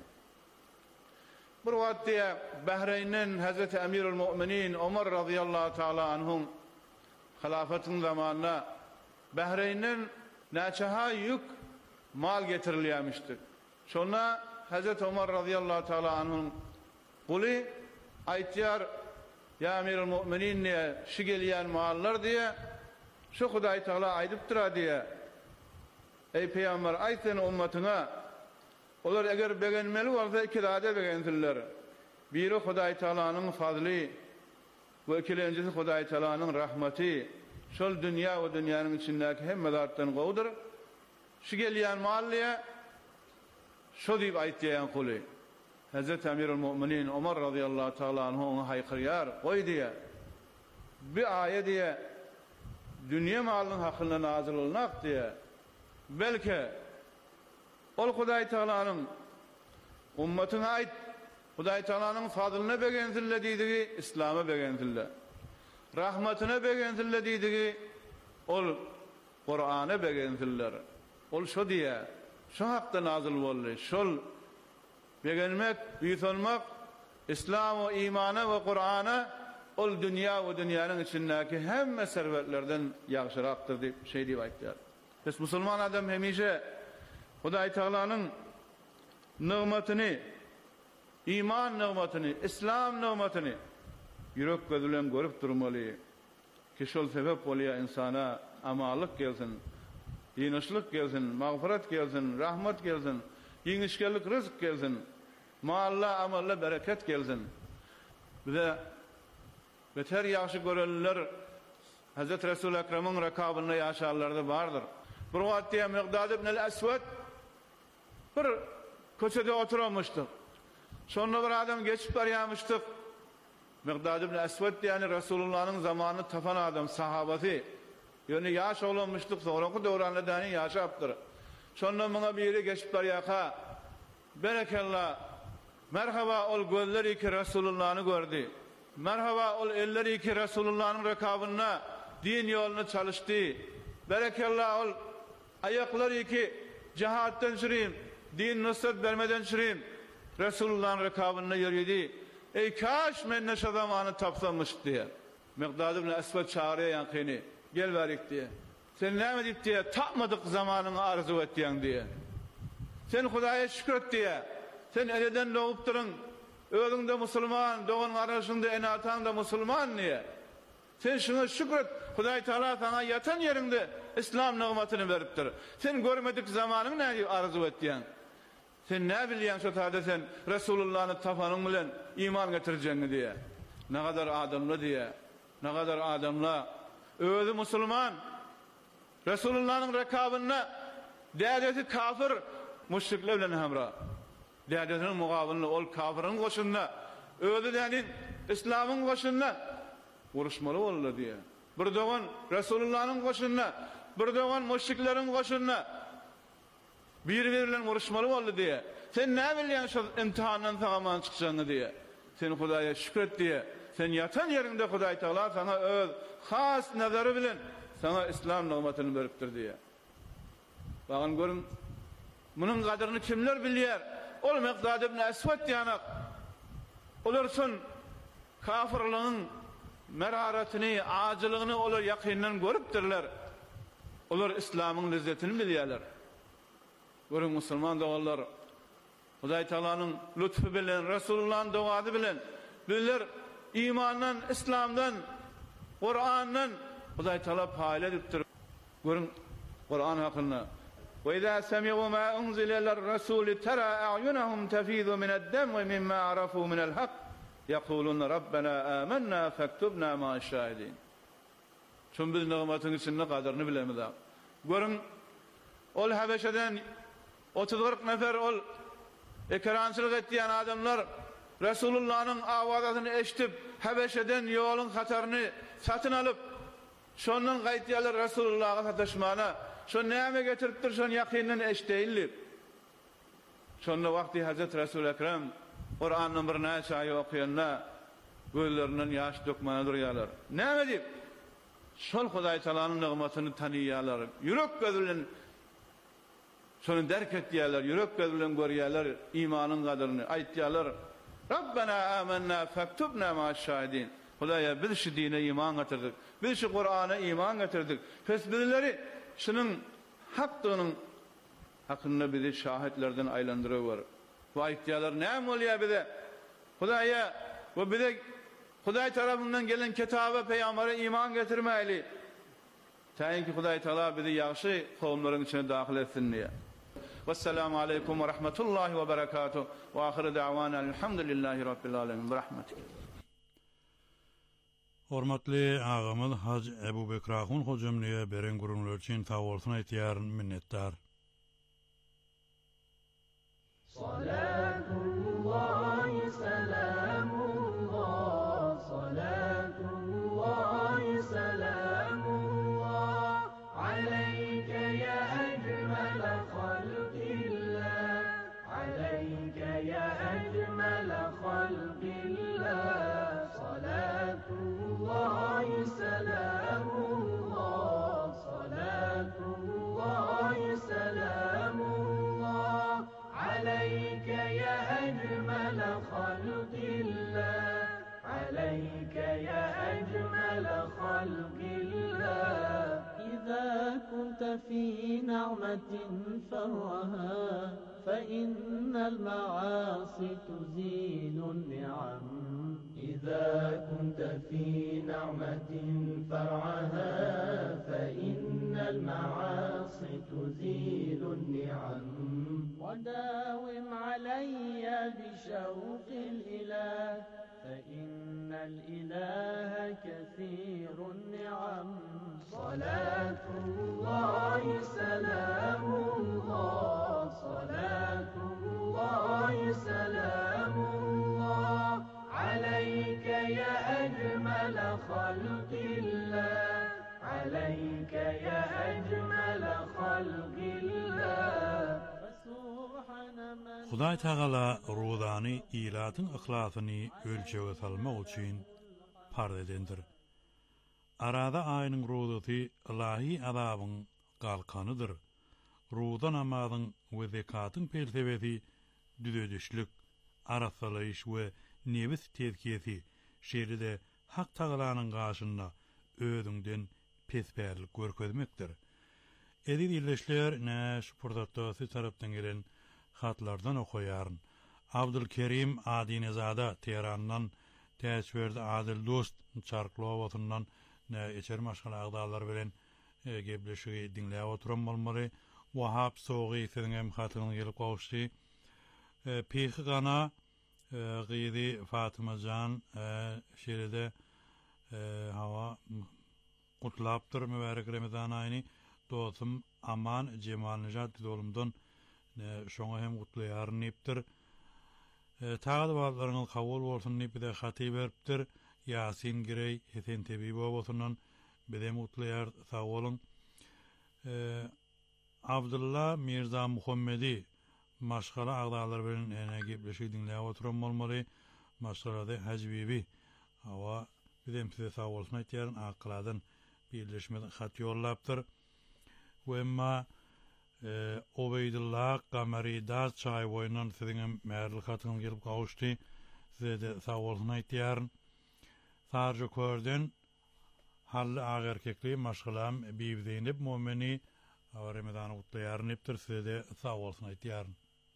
Bir wagtda Bahreyn'den Hazreti Emirul Mu'minin Ömer radıyallahu taala anhum halafatyň zamanına Bahreyn'den näçe yük mal getirilýärmişdi. Şona Hazreti Ömer radıyallahu taala anhum guly aýtýar, ya Emirul Mu'minin ne şu gelýän mallar diye şu Hudaý Taala aýdyp durar diye. Ey Peýgamber aýtyn ummatyna olar eger begenmeli bolsa iki zada begensinler. Biri Hudaý Taalanyň fazly we ikilenjisi Hudaý Taalanyň rahmeti. Şol dünýä we dünýäniň içindäki hemme zatdan gowdur. Şu gelýän mallyğa şu diýip aýtýan guly. Hazreti Emirul Mu'minin Ömer radıyallahu taala anhu onu haykırıyar, koy diye. Bir ayet diye dünya malının hakkında nazil olmak diye. Belki ol Hudaý Taalanyň ummatyna ait Hudaý Taalanyň fadlyna begenzille diýdigi İslam'a begenzille. Rahmatyna begenzille diýdigi ol Kur'an'a begenziller. Ol şo diye şu hakda nazil boldy. Şol begenmek, büyütülmek, İslam ve imana ve Kur'an'a ol dünya ve dünyanın içindeki hemme servetlerden ýagşyraktır diýip şey diýip aýtdylar. Biz musulman adam hemişe Hudaý Taalanyň nimetini, iman nimetini, İslam nimetini yürek göz bilen görüp durmaly. Ki şol sebep bolýar insana amalyk gelsin, ýynyşlyk gelsin, magfiret gelsin, rahmet gelsin. Ýeňişkelik rızk gelsin. Malla amalla bereket gelsin. Bize beter ýaşy görenler Hazreti Resul Ekrem'in rekabında yaşarlarda vardır. Bir vakti Miqdad ibn el-Esved bir köşede oturmuştu. Sonra bir adam geçip baryamıştı. Miqdad ibn el-Esved yani Resulullah'ın zamanını tapan adam, sahabati. Yani yaş olmuştuk, sonraki dövranda da yaş yaptır. Sonra bana biri geçip baryaka, berekallah, merhaba ol gözleri ki Resulullah'ını gördü. Merhaba ol elleri ki Resulullah'ın rekabına, din yolunu çalıştı. Berekallah ol ayakları ki cihattan süreyim, din nusret vermeden süreyim. Resulullah'ın rekabına yürüdü. Ey kaş men ne zamanı tapsamış diye. Miqdad ibn Esved çağırıyor yankini. Gel verik diye. Sen ne mi deyip diye tapmadık zamanını arzu ettiyen diye. Sen Hudaya şükret diye. Sen eleden doğup durun. Öğünde Müslüman, doğun arasında en atan da Müslüman niye? Sen şuna şükret. Huday Teala sana yatan yerinde İslam nimetini veriptir. Sen görmedik zamanın ne arzu ettiyen. Sen ne biliyorsun şu tarzda sen Resulullah'ın tafanın bilen iman getireceğini diye. Ne kadar adamlı diye. Ne kadar adamlı. Özü Müslüman. Resulullah'ın rekabına değerli kafir müşrikler bilen hemra. Değerlisinin mukavılını ol kafirin koşunna. Özü yani İslam'ın koşunna. Vuruşmalı oldu diye. Bir doğan Resulullah'ın koşunna. Bir doğan müşriklerin koşunna. Bir-biriyle vuruşmalı oldu diye. Sen ne biliyorsun şu imtihandan tamamen çıkacağını diye. Sen Hudaya şükret diye. Sen yatan yerinde Huday Teala sana öz has nazarı bilen sana İslam nimetini veriptir diye. Bakın görün bunun kadrini kimler biliyor? Ol Miqdad ibn Esved yanak. Olursun kafirliğin meraretini, acılığını olur yakından görüptirler. Olur İslam'ın lezzetini biliyorlar. Görün Müslüman doğallar. Huday Teala'nın lütfu bilen, Resulullah'ın duadı bilen bilir imandan, İslam'dan, Kur'an'dan Huday Teala payla ediptir. Görün Kur'an hakkında. وَإِذَا سَمِعُوا مَا أُنْزِلَ لِلرَّسُولِ تَرَى أَعْيُنَهُمْ تَفِيضُ مِنَ الدَّمْعِ مِمَّا عَرَفُوا مِنَ الْحَقِّ يَقُولُونَ رَبَّنَا آمَنَّا فَاكْتُبْنَا مَعَ الشَّاهِدِينَ. Şun biz nimetin içinde kadarını bilemiz. Görün ol Habeşe'den otuz kırk nefer ol ekrançılık ettiyen adamlar Resulullah'ın avazını eşitip Habeşe'den yolun hatarını satın alıp şondan kayıtyalar Resulullah'a satışmana şon neyme getiriptir şon yakinen eşiteyli şonda vakti Hazreti Resul Ekrem Kur'an'ın bir neşayı okuyanla gözlerinden yaş dökmana duruyorlar. Neyme deyip şol Huday Teala'nın nimetini tanıyalar. Yürek gözülen şonu derk etdiyalar, yürek gözülen görüyorlar imanın kadrini aytdiyalar. Rabbena amennâ fektubnâ ma'aş-şâhidîn. Hudaya biz şu dine iman getirdik. Biz şu Kur'an'a iman getirdik. Fesbirleri şunun hakkının hakkında bizi şahitlerden aylandırıyor. Bu aytdiyalar ne oluyor bize? Hudaya bu bize Huday tarafından gelen kitaba peygambere iman getirmeyli. Tayin ki Huday Teala bizi yaxşı kavimlerin içine dahil etsin diye. Vesselamu aleykum ve rahmetullahi ve berekatuhu. Ve ahire da'vana elhamdülillahi rabbil alemin. Rahmetike. Hormatly ağamız Hacı Ebu Bekir Ahun hocamlıya beren gurunlar için tavolsuna ihtiyarın minnettar. Salatullahi selamullah, salatullahi selamullah, aleyke ya ecmele halqillah, aleyke ya ecmele halqillah, salatullahi selamullah, salatullahi selamullah, عليك يا أجمل خلق الله عليك يا أجمل خلق الله إذا كنت في نعمة فرها فإن المعاصي تزيل النعم إذا كنت في نعمة فرعها فإن المعاصي تزيل النعم وداوم علي بشوق الإله فإن الإله كثير النعم صلاة الله سلام الله صلاة الله سلام الله عليك يا أجمل خلق الله عليك يا أجمل خلق الله Hudaý Tagala ruudany ilatyň ihlasyny ölçege salmak üçin pardedendir. Arada aýynyň ruudaty ilahi adabyň galkanydyr. Ruudan amadyň we zekatyň felsefesi düzedişlik, arasalyş we nebis tezkiyeti şeýle Hak Tagalanyň gaşynda özüňden pesbärlik görkezmekdir. Edil illeşler näş portatosy tarapdan gelen hatlardan okuýaryn. Abdulkerim Adinezada Tehrandan täsbirde Adil Dost Çarklowatynyň ne içer maşgala agdalar bilen e, gebleşigi dinläp oturan bolmaly. Wahap Soğy seňem hatynyň gelip gowşdy. E, Peýhi gana e, gyýdy Fatymajan e, şeýle e, hawa gutlapdyr mübarek Ramazan aýyny dostum Aman Cemal Nijat dolumdan şoňa hem gutlaýaryn ipdir. E, Taýda bazlaryň kabul bolsun diýip de haty beripdir. Yasin Girey Hesen Tebibow bolsundan bedem gutlaýar sag bolun. E, Abdullah Mirza Muhammedi maşgala agdalar bilen ene gepleşik dinläp oturan bolmaly. Maşgalada Hacbibi hawa bedem size sag bolsun aýtýaryn akladan birleşmeden hat ýollapdyr. Wemma e, Obeydullah Gamari Daz çay boyundan siziň märli hatyňyz gelip gawuşdy. Size de sag bolsun aýtýaryn. Sarjy körden hally ag erkekli maşgalam Bibi Zeynep Mu'mini Ramazan gutlaýaryn ipdir. Size de sag bolsun aýtýaryn.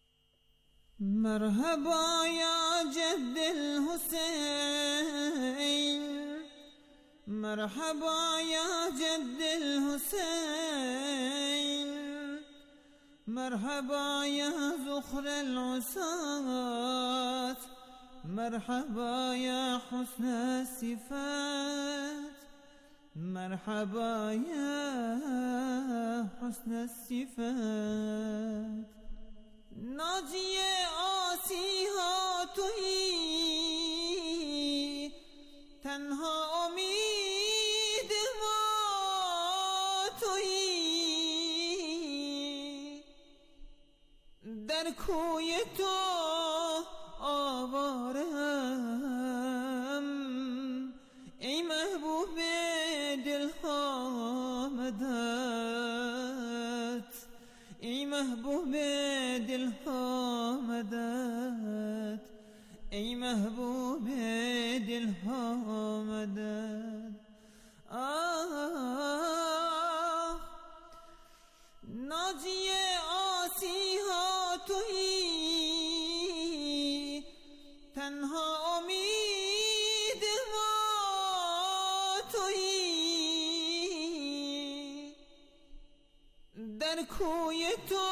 Merhaba ya Ceddil Hüseyin Merhaba ya Ceddil Hüseyin Merhaba ya Zuhrel Usat Merhaba ya Husna Sifat Merhaba ya Husna Sifat Naciye asiha tuhi tenha umid va tuhi در کوی تو آوارم ای محبوب دل ها مدد ای محبوب دل ها مدد ای محبوب دل ها مدد آه ناجی آسی ها تویی تنها امید ما تویی در کوی تو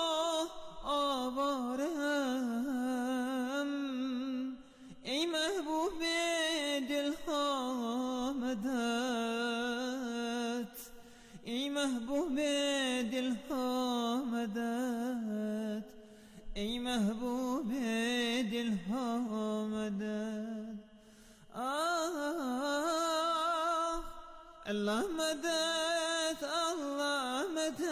آوارم ای محبوب دل ها مدد ای محبوب دل ها مدد ای محبوب دل ها مدد آه الله مدد الله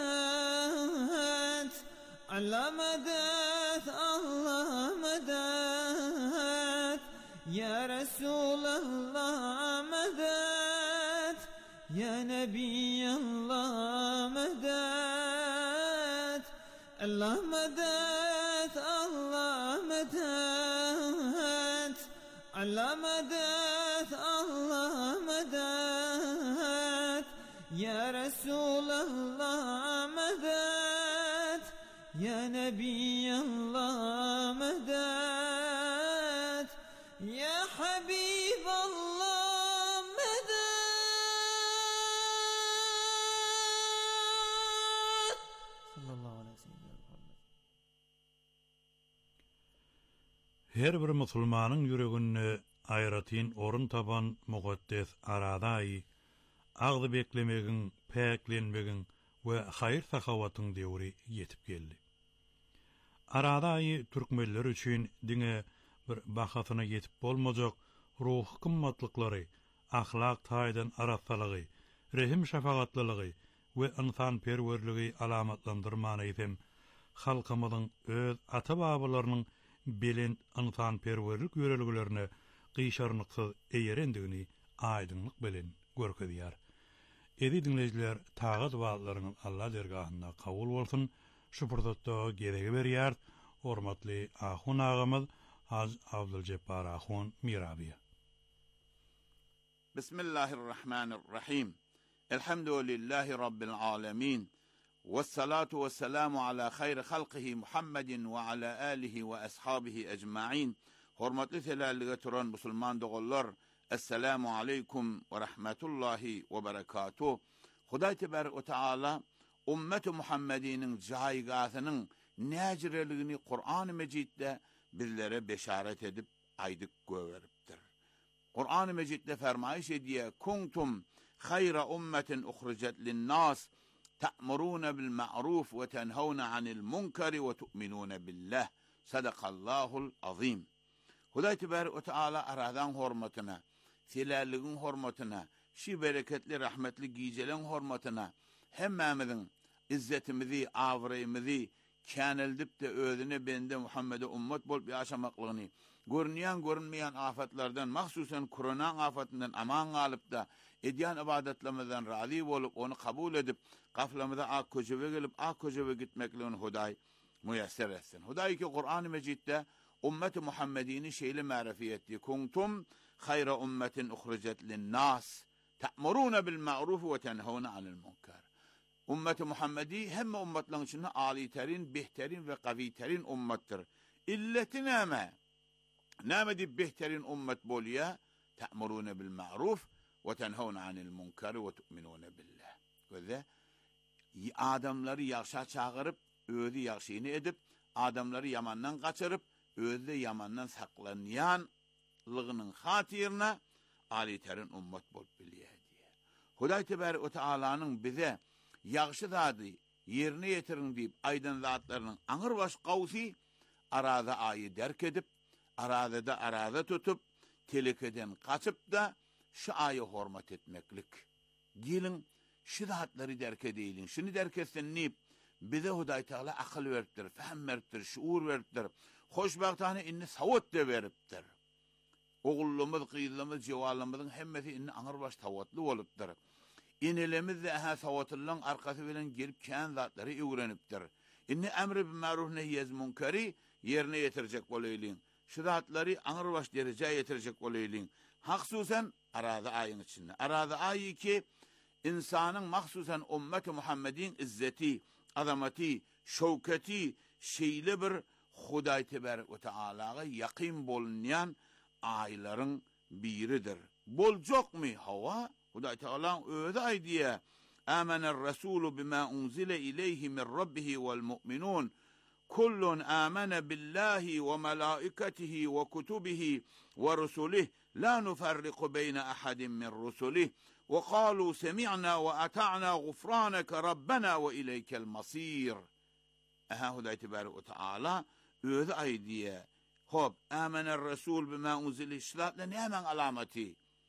مدد الله مدد الله مدد يا رسول الله مدد يا نبي الله مدد الله مدد الله مدد الله مدد الله مدد يا رسول الله مدد يا نبي الله مدد يا حبيب الله مدد صلى الله عليه وسلم. Her bir musulmanyň ýüreginde ayratin orun taban muqaddes aradaý agdy beklemegin, päklenmegin we hayır sakawatyň döwri ýetip geldi. Aradaý türkmenler üçin diňe bir bahasyna ýetip bolmajak ruh kymmatlyklary, ahlak taýdan arasalygy, rehim şafagatlylygy we insan perwerligi alamatlandyrmany ýetim halkymyzyň öz ata-babalarynyň bilen insan perwerlik ýöreliglerini gyşarnyksyz eýerendigini aýdynlyk bilen görkezýär. Edi dinleýijiler, taýat wagtlaryňyz Allah dergahynda kabul bolsun. Şu purdotda geregi berýär. Hormatly ahun agymyz Haz Abduljabbar ahun Mirabiýa. Bismillahirrahmanirrahim. Elhamdülillahi rabbil alamin. Vessalatu vesselamu ala hayri halqihi Muhammedin ve ala alihi ve ashabihi ecmaîn. Hormatly telallyga turan musulman dogollar, Esselamu aleykum ve rahmetullahi ve berekatuh. Hudaý tebarek ve taala ümmeti Muhammediniň jaýgasynyň näjireligini Kur'an-ı Mejidde bizlere beşaret edip aýdyk göweripdir. Kur'an-ı Mejidde fermaýyş ediýär: "Kuntum hayra ummetin ukhrijat lin-nas ta'muruna bil ma'ruf ve tenhauna 'anil munkari ve tu'minuna billah." Sadaqallahul azim. Hudaý tebarek ve taala aradan hormatyna, selallygyň hormatyna, şi bereketli rahmetli giýjeleň hormatyna hemmemiziň izzetimizi, awraýymyzy känildip de özüne bende Muhammed'e ummet bolup ýaşamaklygyny, görünýän görünmeýän afatlardan, mahsusan korona afatyndan aman galyp da edýän ibadetlerimizden razy bolup, onu kabul edip, gaflamyza ak köjebe gelip, ak köjebe gitmekligini Hudaý müýesser etsin. Hudaý ki Kur'an-ı Mejidde ümmeti Muhammedini şeýle ma'rifi etdi. Kuntum hayra ummetin ukhrijat lin-nas ta'muruna bil ma'ruf ve tenhauna 'anil munkar. Ümmeti Muhammedi hemme ummetlerin içinde âlîterin, behterin ve kavîterin ummettir. İlleti näme? Näme dip behterin ummet bolýa? Ta'muruna bil ma'ruf ve tenhauna 'anil munkar ve tu'minuna billah. Göze adamları ýagşa çağırıp, özü ýagşyny edip, adamları yamandan gaçyryp, özü yamandan saklanýan lygynyň hatirine âlîterin ummet bolup bilýär diýär. Hudaý tebarek ve taalaanyň bize ýagşy zady ýerine ýetirin diýip aýdan zatlarynyň aňyr baş gawsy arada aýy derk edip, aradada arada tutup, telekeden kaçıp da şu aýy hormat etmeklik. Gelin şu zatlary derk edeýin. Şunu derk etsen nip bize Hudaý Taala akyl beripdir, fahm beripdir, şuur beripdir. Hoşbagtany inni sawat de beripdir. Ogullumyz, gyýlymyz, jewalymyzyň hemmesi inni aňyr baş tawatly bolupdyr. İnelemiz de ha sawatlyň arkasy bilen gelip kän zatlary öwrenipdir. Inni emri bil ma'ruf nehy munkari ýerine ýetirjek bolýaryn. Şu zatlary aňyr baş derejä ýetirjek bolýaryn. Haksusan arada aýyň içinde. Arada aýy ki insanyň mahsusan ümmeti Muhammedin izzeti, azamaty, şowkati şeýle bir Hudaý tebarek ve taalaga ýaqyn bolunýan aýlaryň biridir. Boljokmy hawa? Hudaý Taala öýde aýdýar: "Âmener rasûlu bima unzile ileyhi min rabbihi vel mu'minun. Kullun amana billahi ve malaikatihi ve kutubihi ve rusulihi la nufarriqu beyne ahadin min rusulihi ve qalu semi'na ve ata'na gufranaka rabbana ve ileykel masir." Aha Hudaý tebarek ve taala öýde aýdýar: "Hop, âmener rasûl bima unzile işlatla näme alamaty?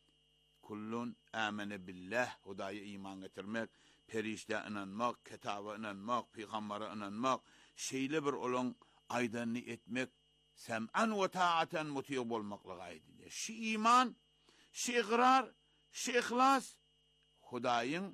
Kullun amene billah." Hudaýa iman getirmek, perişte inanmak, kitaba inanmak, peygambere inanmak, şeýle bir olan aýdanyny etmek, sem'an we ta'atan mutiýa bolmaklygy aýdýar. Şu iman, şu igrar, şu ihlas Hudaýyň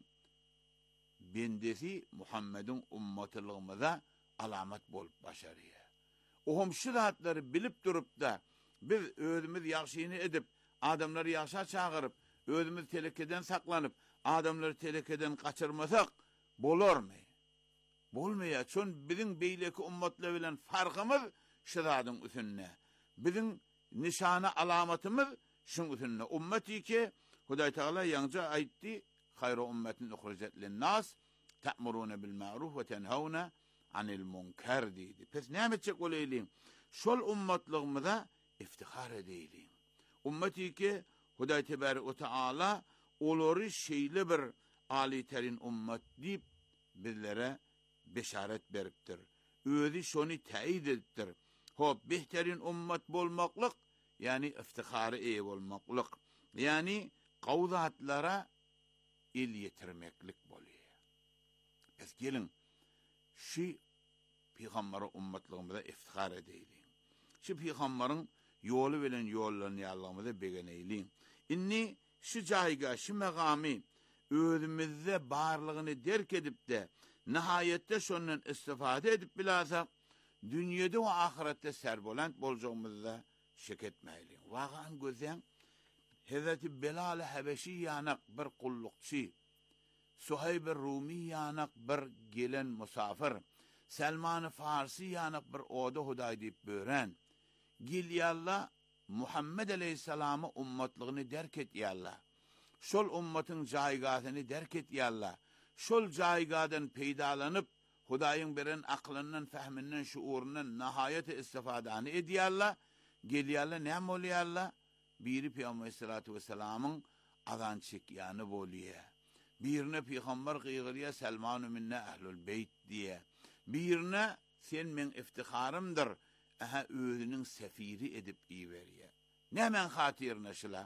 bendesi Muhammedin ummatylygymyza alamat bolup başarýar. Ohum şu zatlary bilip durup da biz özümüz ýagşyny edip, adamları ýagşa çağırıp, özümüz telekeden saklanyp, adamları telekeden kaçırmasak bolarmy? Bolmaýar. Çün biziň beýleki ummatlar bilen farkymyz şu zadyň üstünde. Biziň nişana alamatymyz şuň üstünde. Ummeti ki Hudaý Taala ýanca aýtdy: "Hayra ummetin ukhrijat lin-nas ta'muruna bil ma'ruf ve tenhauna 'anil munkar" diýdi. Pes näme çek bolýaryn? Şol ummatlygymyza iftihar edeýin. Ummeti ki Hudaý Tebaraka ve Taala olary şeýle bir ali terin ummet deyip bizlere beşaret beripdir. Özü şonu täyid edipdir. Hop behterin ummet bolmaklyk, yani iftihary eýe bolmaklyk, yani gawzatlara il yetirmeklik bolýar. Biz gelin şu Peýgamberi ummetlygymyza iftihar edeýin. Şu Peýgamberin ýoly bilen ýollaryny ýallamyza begeneýin. Inni şu jaýga, şu megamy özümizde barlygyny derk edip de nihayetde şondan istifade edip bilasak, dünýede we ahiretde serbolant bolajagymyzda şek etmeýin. Wagan gözen Hazreti Belal Habeşi ýanak bir kullukçy, Suhayb Rumi ýanak bir gelen musafir, Selman Farsi ýanak bir oda Hudaý diýip bören, gilýalla Muhammed aleyhissalamy ummatlygyny derk etýärler. Şol ummatyň jaýgasyny derk etýärler. Şol jaýgadan peýdalanyp Hudaýyň beren aklyndan, fahmyndan, şuurundan nihayete istifadany edýärler. Gelýärler, näme bolýarlar? Biri Peýgamber sallallahu vesselamyň azan çekýany bolýar. Birine Peýgamber gıýgyrýa Selman minne ahlul beyt diýe. Birine sen men iftiharymdyr. Aha özünün sefiri edip iýberýär. Nämen hatyrına şula?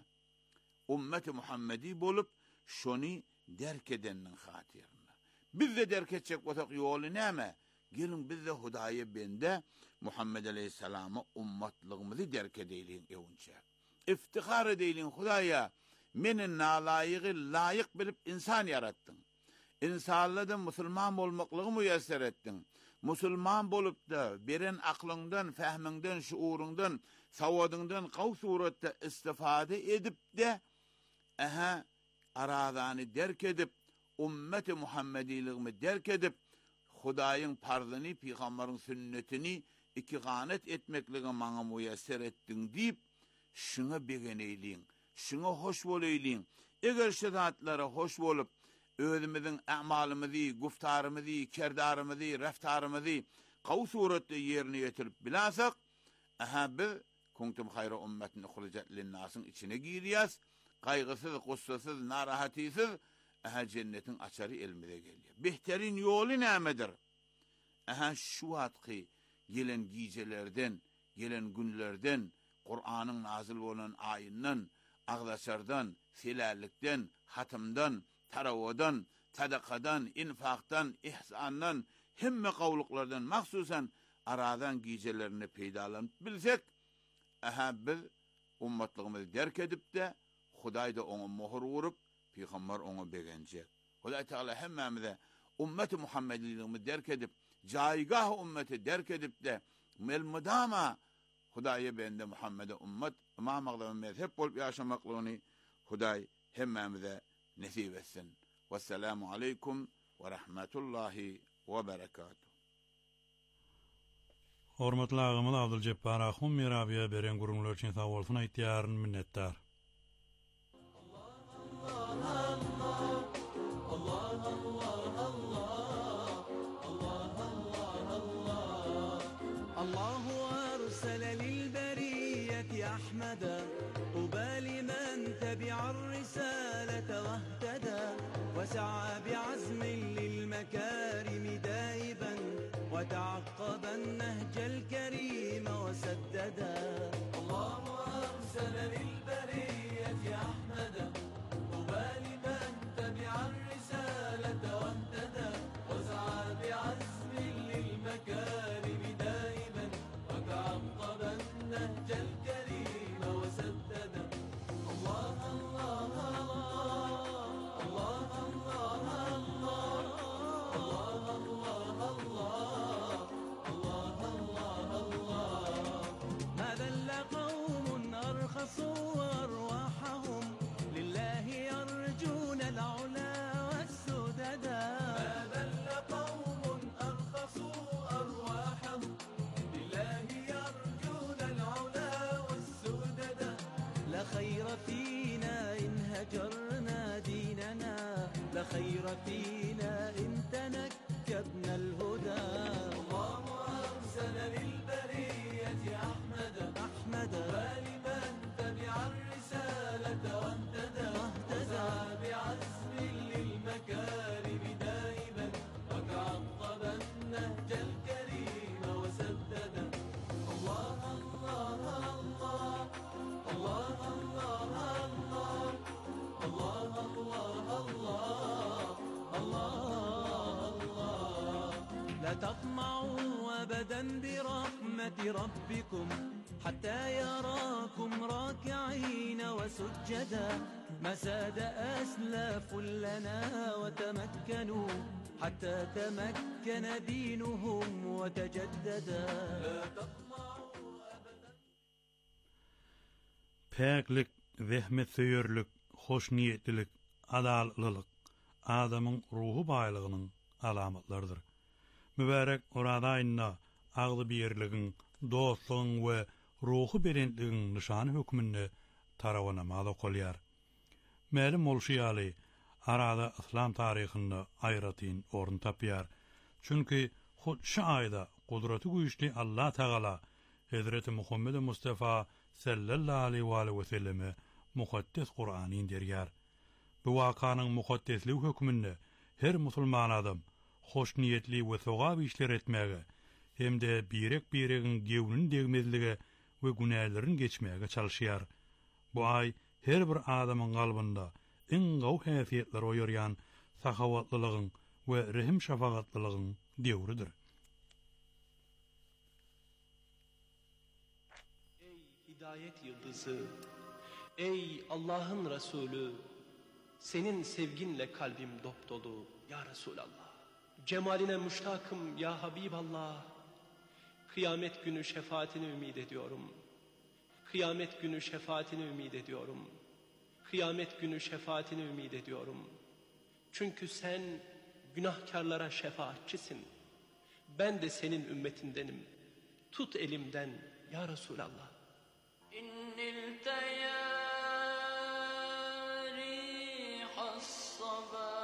Ummeti Muhammedi bolup şoni derk edennin hatyrına. Biz de derk etjek bolsak ýoly näme? Gelin biz de Hudaýa bende Muhammed aleyhissalamy ummatlygymyzy derk edeýin ewünçe. İftihar edeýin Hudaýa, meni nalaýygy laýyk bilip insan yaratdyň. İnsanlardan musulman bolmaklygy müýesser etdiň. Musulman bolup da beren aklyňdan, fahmyňdan, şuurundan, sawadyňdan gaw suratda istifade edip de aha aradany derk edip ummeti Muhammediligimi derk edip Hudaýyň parzyny, Peýgamberiň sünnetini iki ganet etmekligi maňa müýesser etdiň diýip şuna begeneýliň, şuna hoş boleýliň. Eger şu zatlara hoş bolup özümizin amalymyzy, guftarymyzy, kerdarymyzy, raftarymyzy gaw suratda ýerine ýetirip bilasak, aha biz kuntum hayra ummetin ukhrijat lin-nasın içine girýäs, gaýgysyz, gussasyz, narahatysyz, aha cennetin açary elmide gelýär. Behterin ýoly nämedir? Aha şu wagtky gelen gijelerden, gelen günlerden, Kur'anyň nazil bolan aýyndan, agdaşardan, selallikden, hatymdan, tarawadan, sadakadan, infakdan, ihsandan, hemme gawluklardan mahsusan aradan gijelerini peýdalanyp bilsek, aha biz ummatlygymyzy derk edip de Hudaý da oňa mohr urup, Peýgamber oňa begenjek. Hudaý Taala hemmemize ummeti Muhammediligimizi derk edip, jaýgah ummeti derk edip de melmudama Hudaýa bende Muhammede ummet, imam magdamy mezhep bolup ýaşamaklygyny Hudaý hemmemize nesip etsin. Vesselamu aleykum ve rahmetullahi ve berekatuhu. Hormatly agamy Abduljabbar Ahun Mirabiýa beren gurulmalar üçin sag bolsun aýtýaryn minnetdar. أحمدا طوبى لمن تبع الرسالة واهتدى وسعى بعزم للمكارم دائبا وتعقب النهج الكريم وسددا. الله أرسل للبرية أحمدا طوبى لمن تبع الرسالة واهتدى وسعى بعزم للمكارم دائما وتعقب النهج الكريم وسددا. الله الله الله الله الله الله الله الله الله. ما ذل قوم أرخصوا أرواحهم لله يرجون العلا والسددا. ما ذل قوم أرخصوا أرواحهم لله يرجون العلا والسددا. لا خير فينا إن هجرنا ديننا، لا خير فينا إن تنكبنا الهدى. الله أرسل للبرية أحمد أحمد ولمن تبع تطمعوا أبدا برحمة ربكم حتى يراكم راكعين وسجدا ما ساد أسلاف لنا وتمكنوا حتى تمكن دينهم وتجددا Peklik, zehmet söyörlük, hoşniyetlilik, adalylılık adamın ruhu baylığının alamatlarıdır. Mübarek orada ayında ağlı birliğin, dostluğun ve ruhu berentliğin nişanı hükmünde taravanamada kolyar. Məlum olşiyalı arada İslam tarihinde ayratin orun tapyar. Çünkü şu ayda kudreti güçlü Allah Teala Hazreti Muhammed Mustafa sallallahu aleyhi ve selleme mukaddes Kur'an'ı indirýär. Bu vakanın mukaddesliği hükmünde her musulman adam hoş niyetli ve sogab işler etmege hem de birek biregin gewünün degmezlige ve günahların geçmege çalışýar. Bu ay her bir adamın kalbında en gaw häsiýetler oýarýan sahawatlylygyň we rehim şafagatlylygyň dewridir. Ey hidayet yıldızı, ey Allah'ın Resulü, senin sevginle kalbim dopdolu ya Resulallah. Cemaline müştakım ya Habiballah. Kıyamet günü şefaatini ümid ediyorum. Kıyamet günü şefaatini ümid ediyorum. Kıyamet günü şefaatini ümid ediyorum. Çünkü sen günahkarlara şefaatçisin. Ben de senin ümmetindenim. Tut elimden ya Resulallah. İnnil tayari hassaba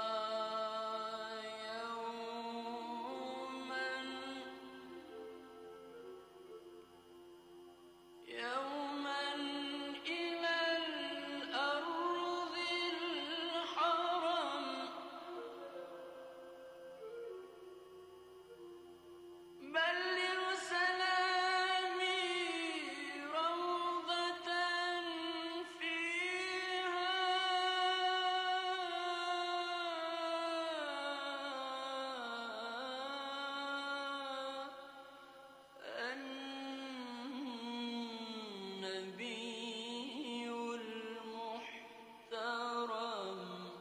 yevmen yevmen ilel ardil haram bellir selami rawdatan fiha en-nebiyyul muhtaram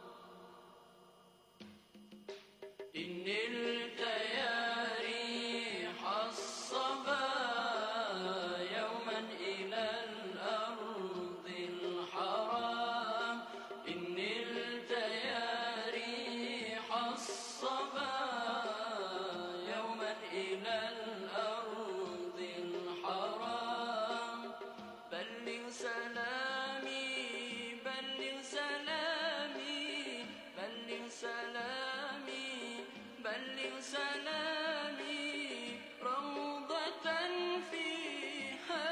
innil tayari hassaba yevmen ilel ardil haram innil tayari hassaba yevmen ilel ardil haram bellig selami bellig selami bellig selami bellig selami rawdatan fiha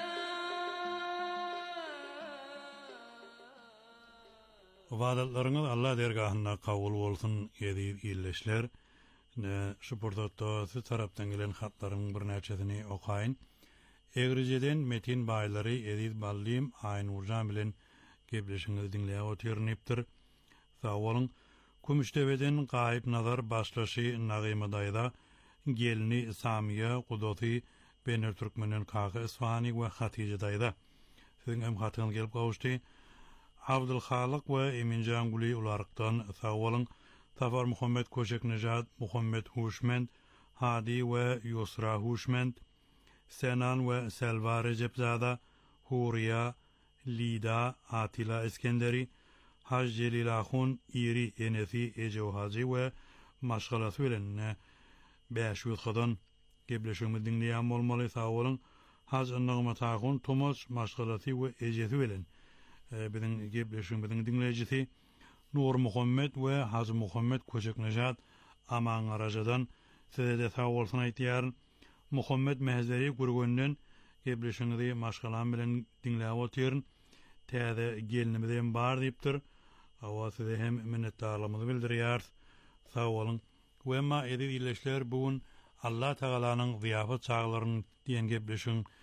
Ibadatlaryňyz Allah dergahynda kabul bolsun edip illeşler. Ne şu portatda siz tarapdan gelen hatlaryň bir näçesini okaýyn. Egrijeden metin baýlary edip ballim aýyn urjan bilen gepleşiňizi dinleýär otyrnypdyr. Sag bolun. Kumüştebeden gaýyp nazar başlaşy Nagimadayda gelini Samiye Kudoty Bener Türkmenen Kaga Isfani we Hatice'dayda. Sizin hem hatyňyz gelip gawuşdy. Abdul Halik we Eminjan Guli ularykdan sag bolun. Tafar Muhammed Koşek Nejat, Muhammed Huşmend, Hadi we Yusra Huşmend, Senan we Selva Recepzada, Huriya, Lida, Atila Iskenderi, Haj Celilahun, İri Enefi Ecevhazi we maşgalasy bilen beş ýüz hadan gepleşigimiz dinleýän bolmaly sag bolun. Haj Nagmatahun, Tomas maşgalasy we ejesi bilen biziň gepleşigimiziň dinleýijisi Nur Muhammed we Haz Muhammed Koşek Nejat aman arajadan size de sag bolsun aýtýar. Muhammed Mehzeri gurgönden gepleşiňizi maşgalan bilen dinläp otyryn. Täze gelinimizden bar diýipdir. Awa size hem minnetdarlygymyzy bildirýär. Sag bolun. We ma edip illeşler bugün Allah Teala'nın ziyafat çağlarının diyen gepleşiň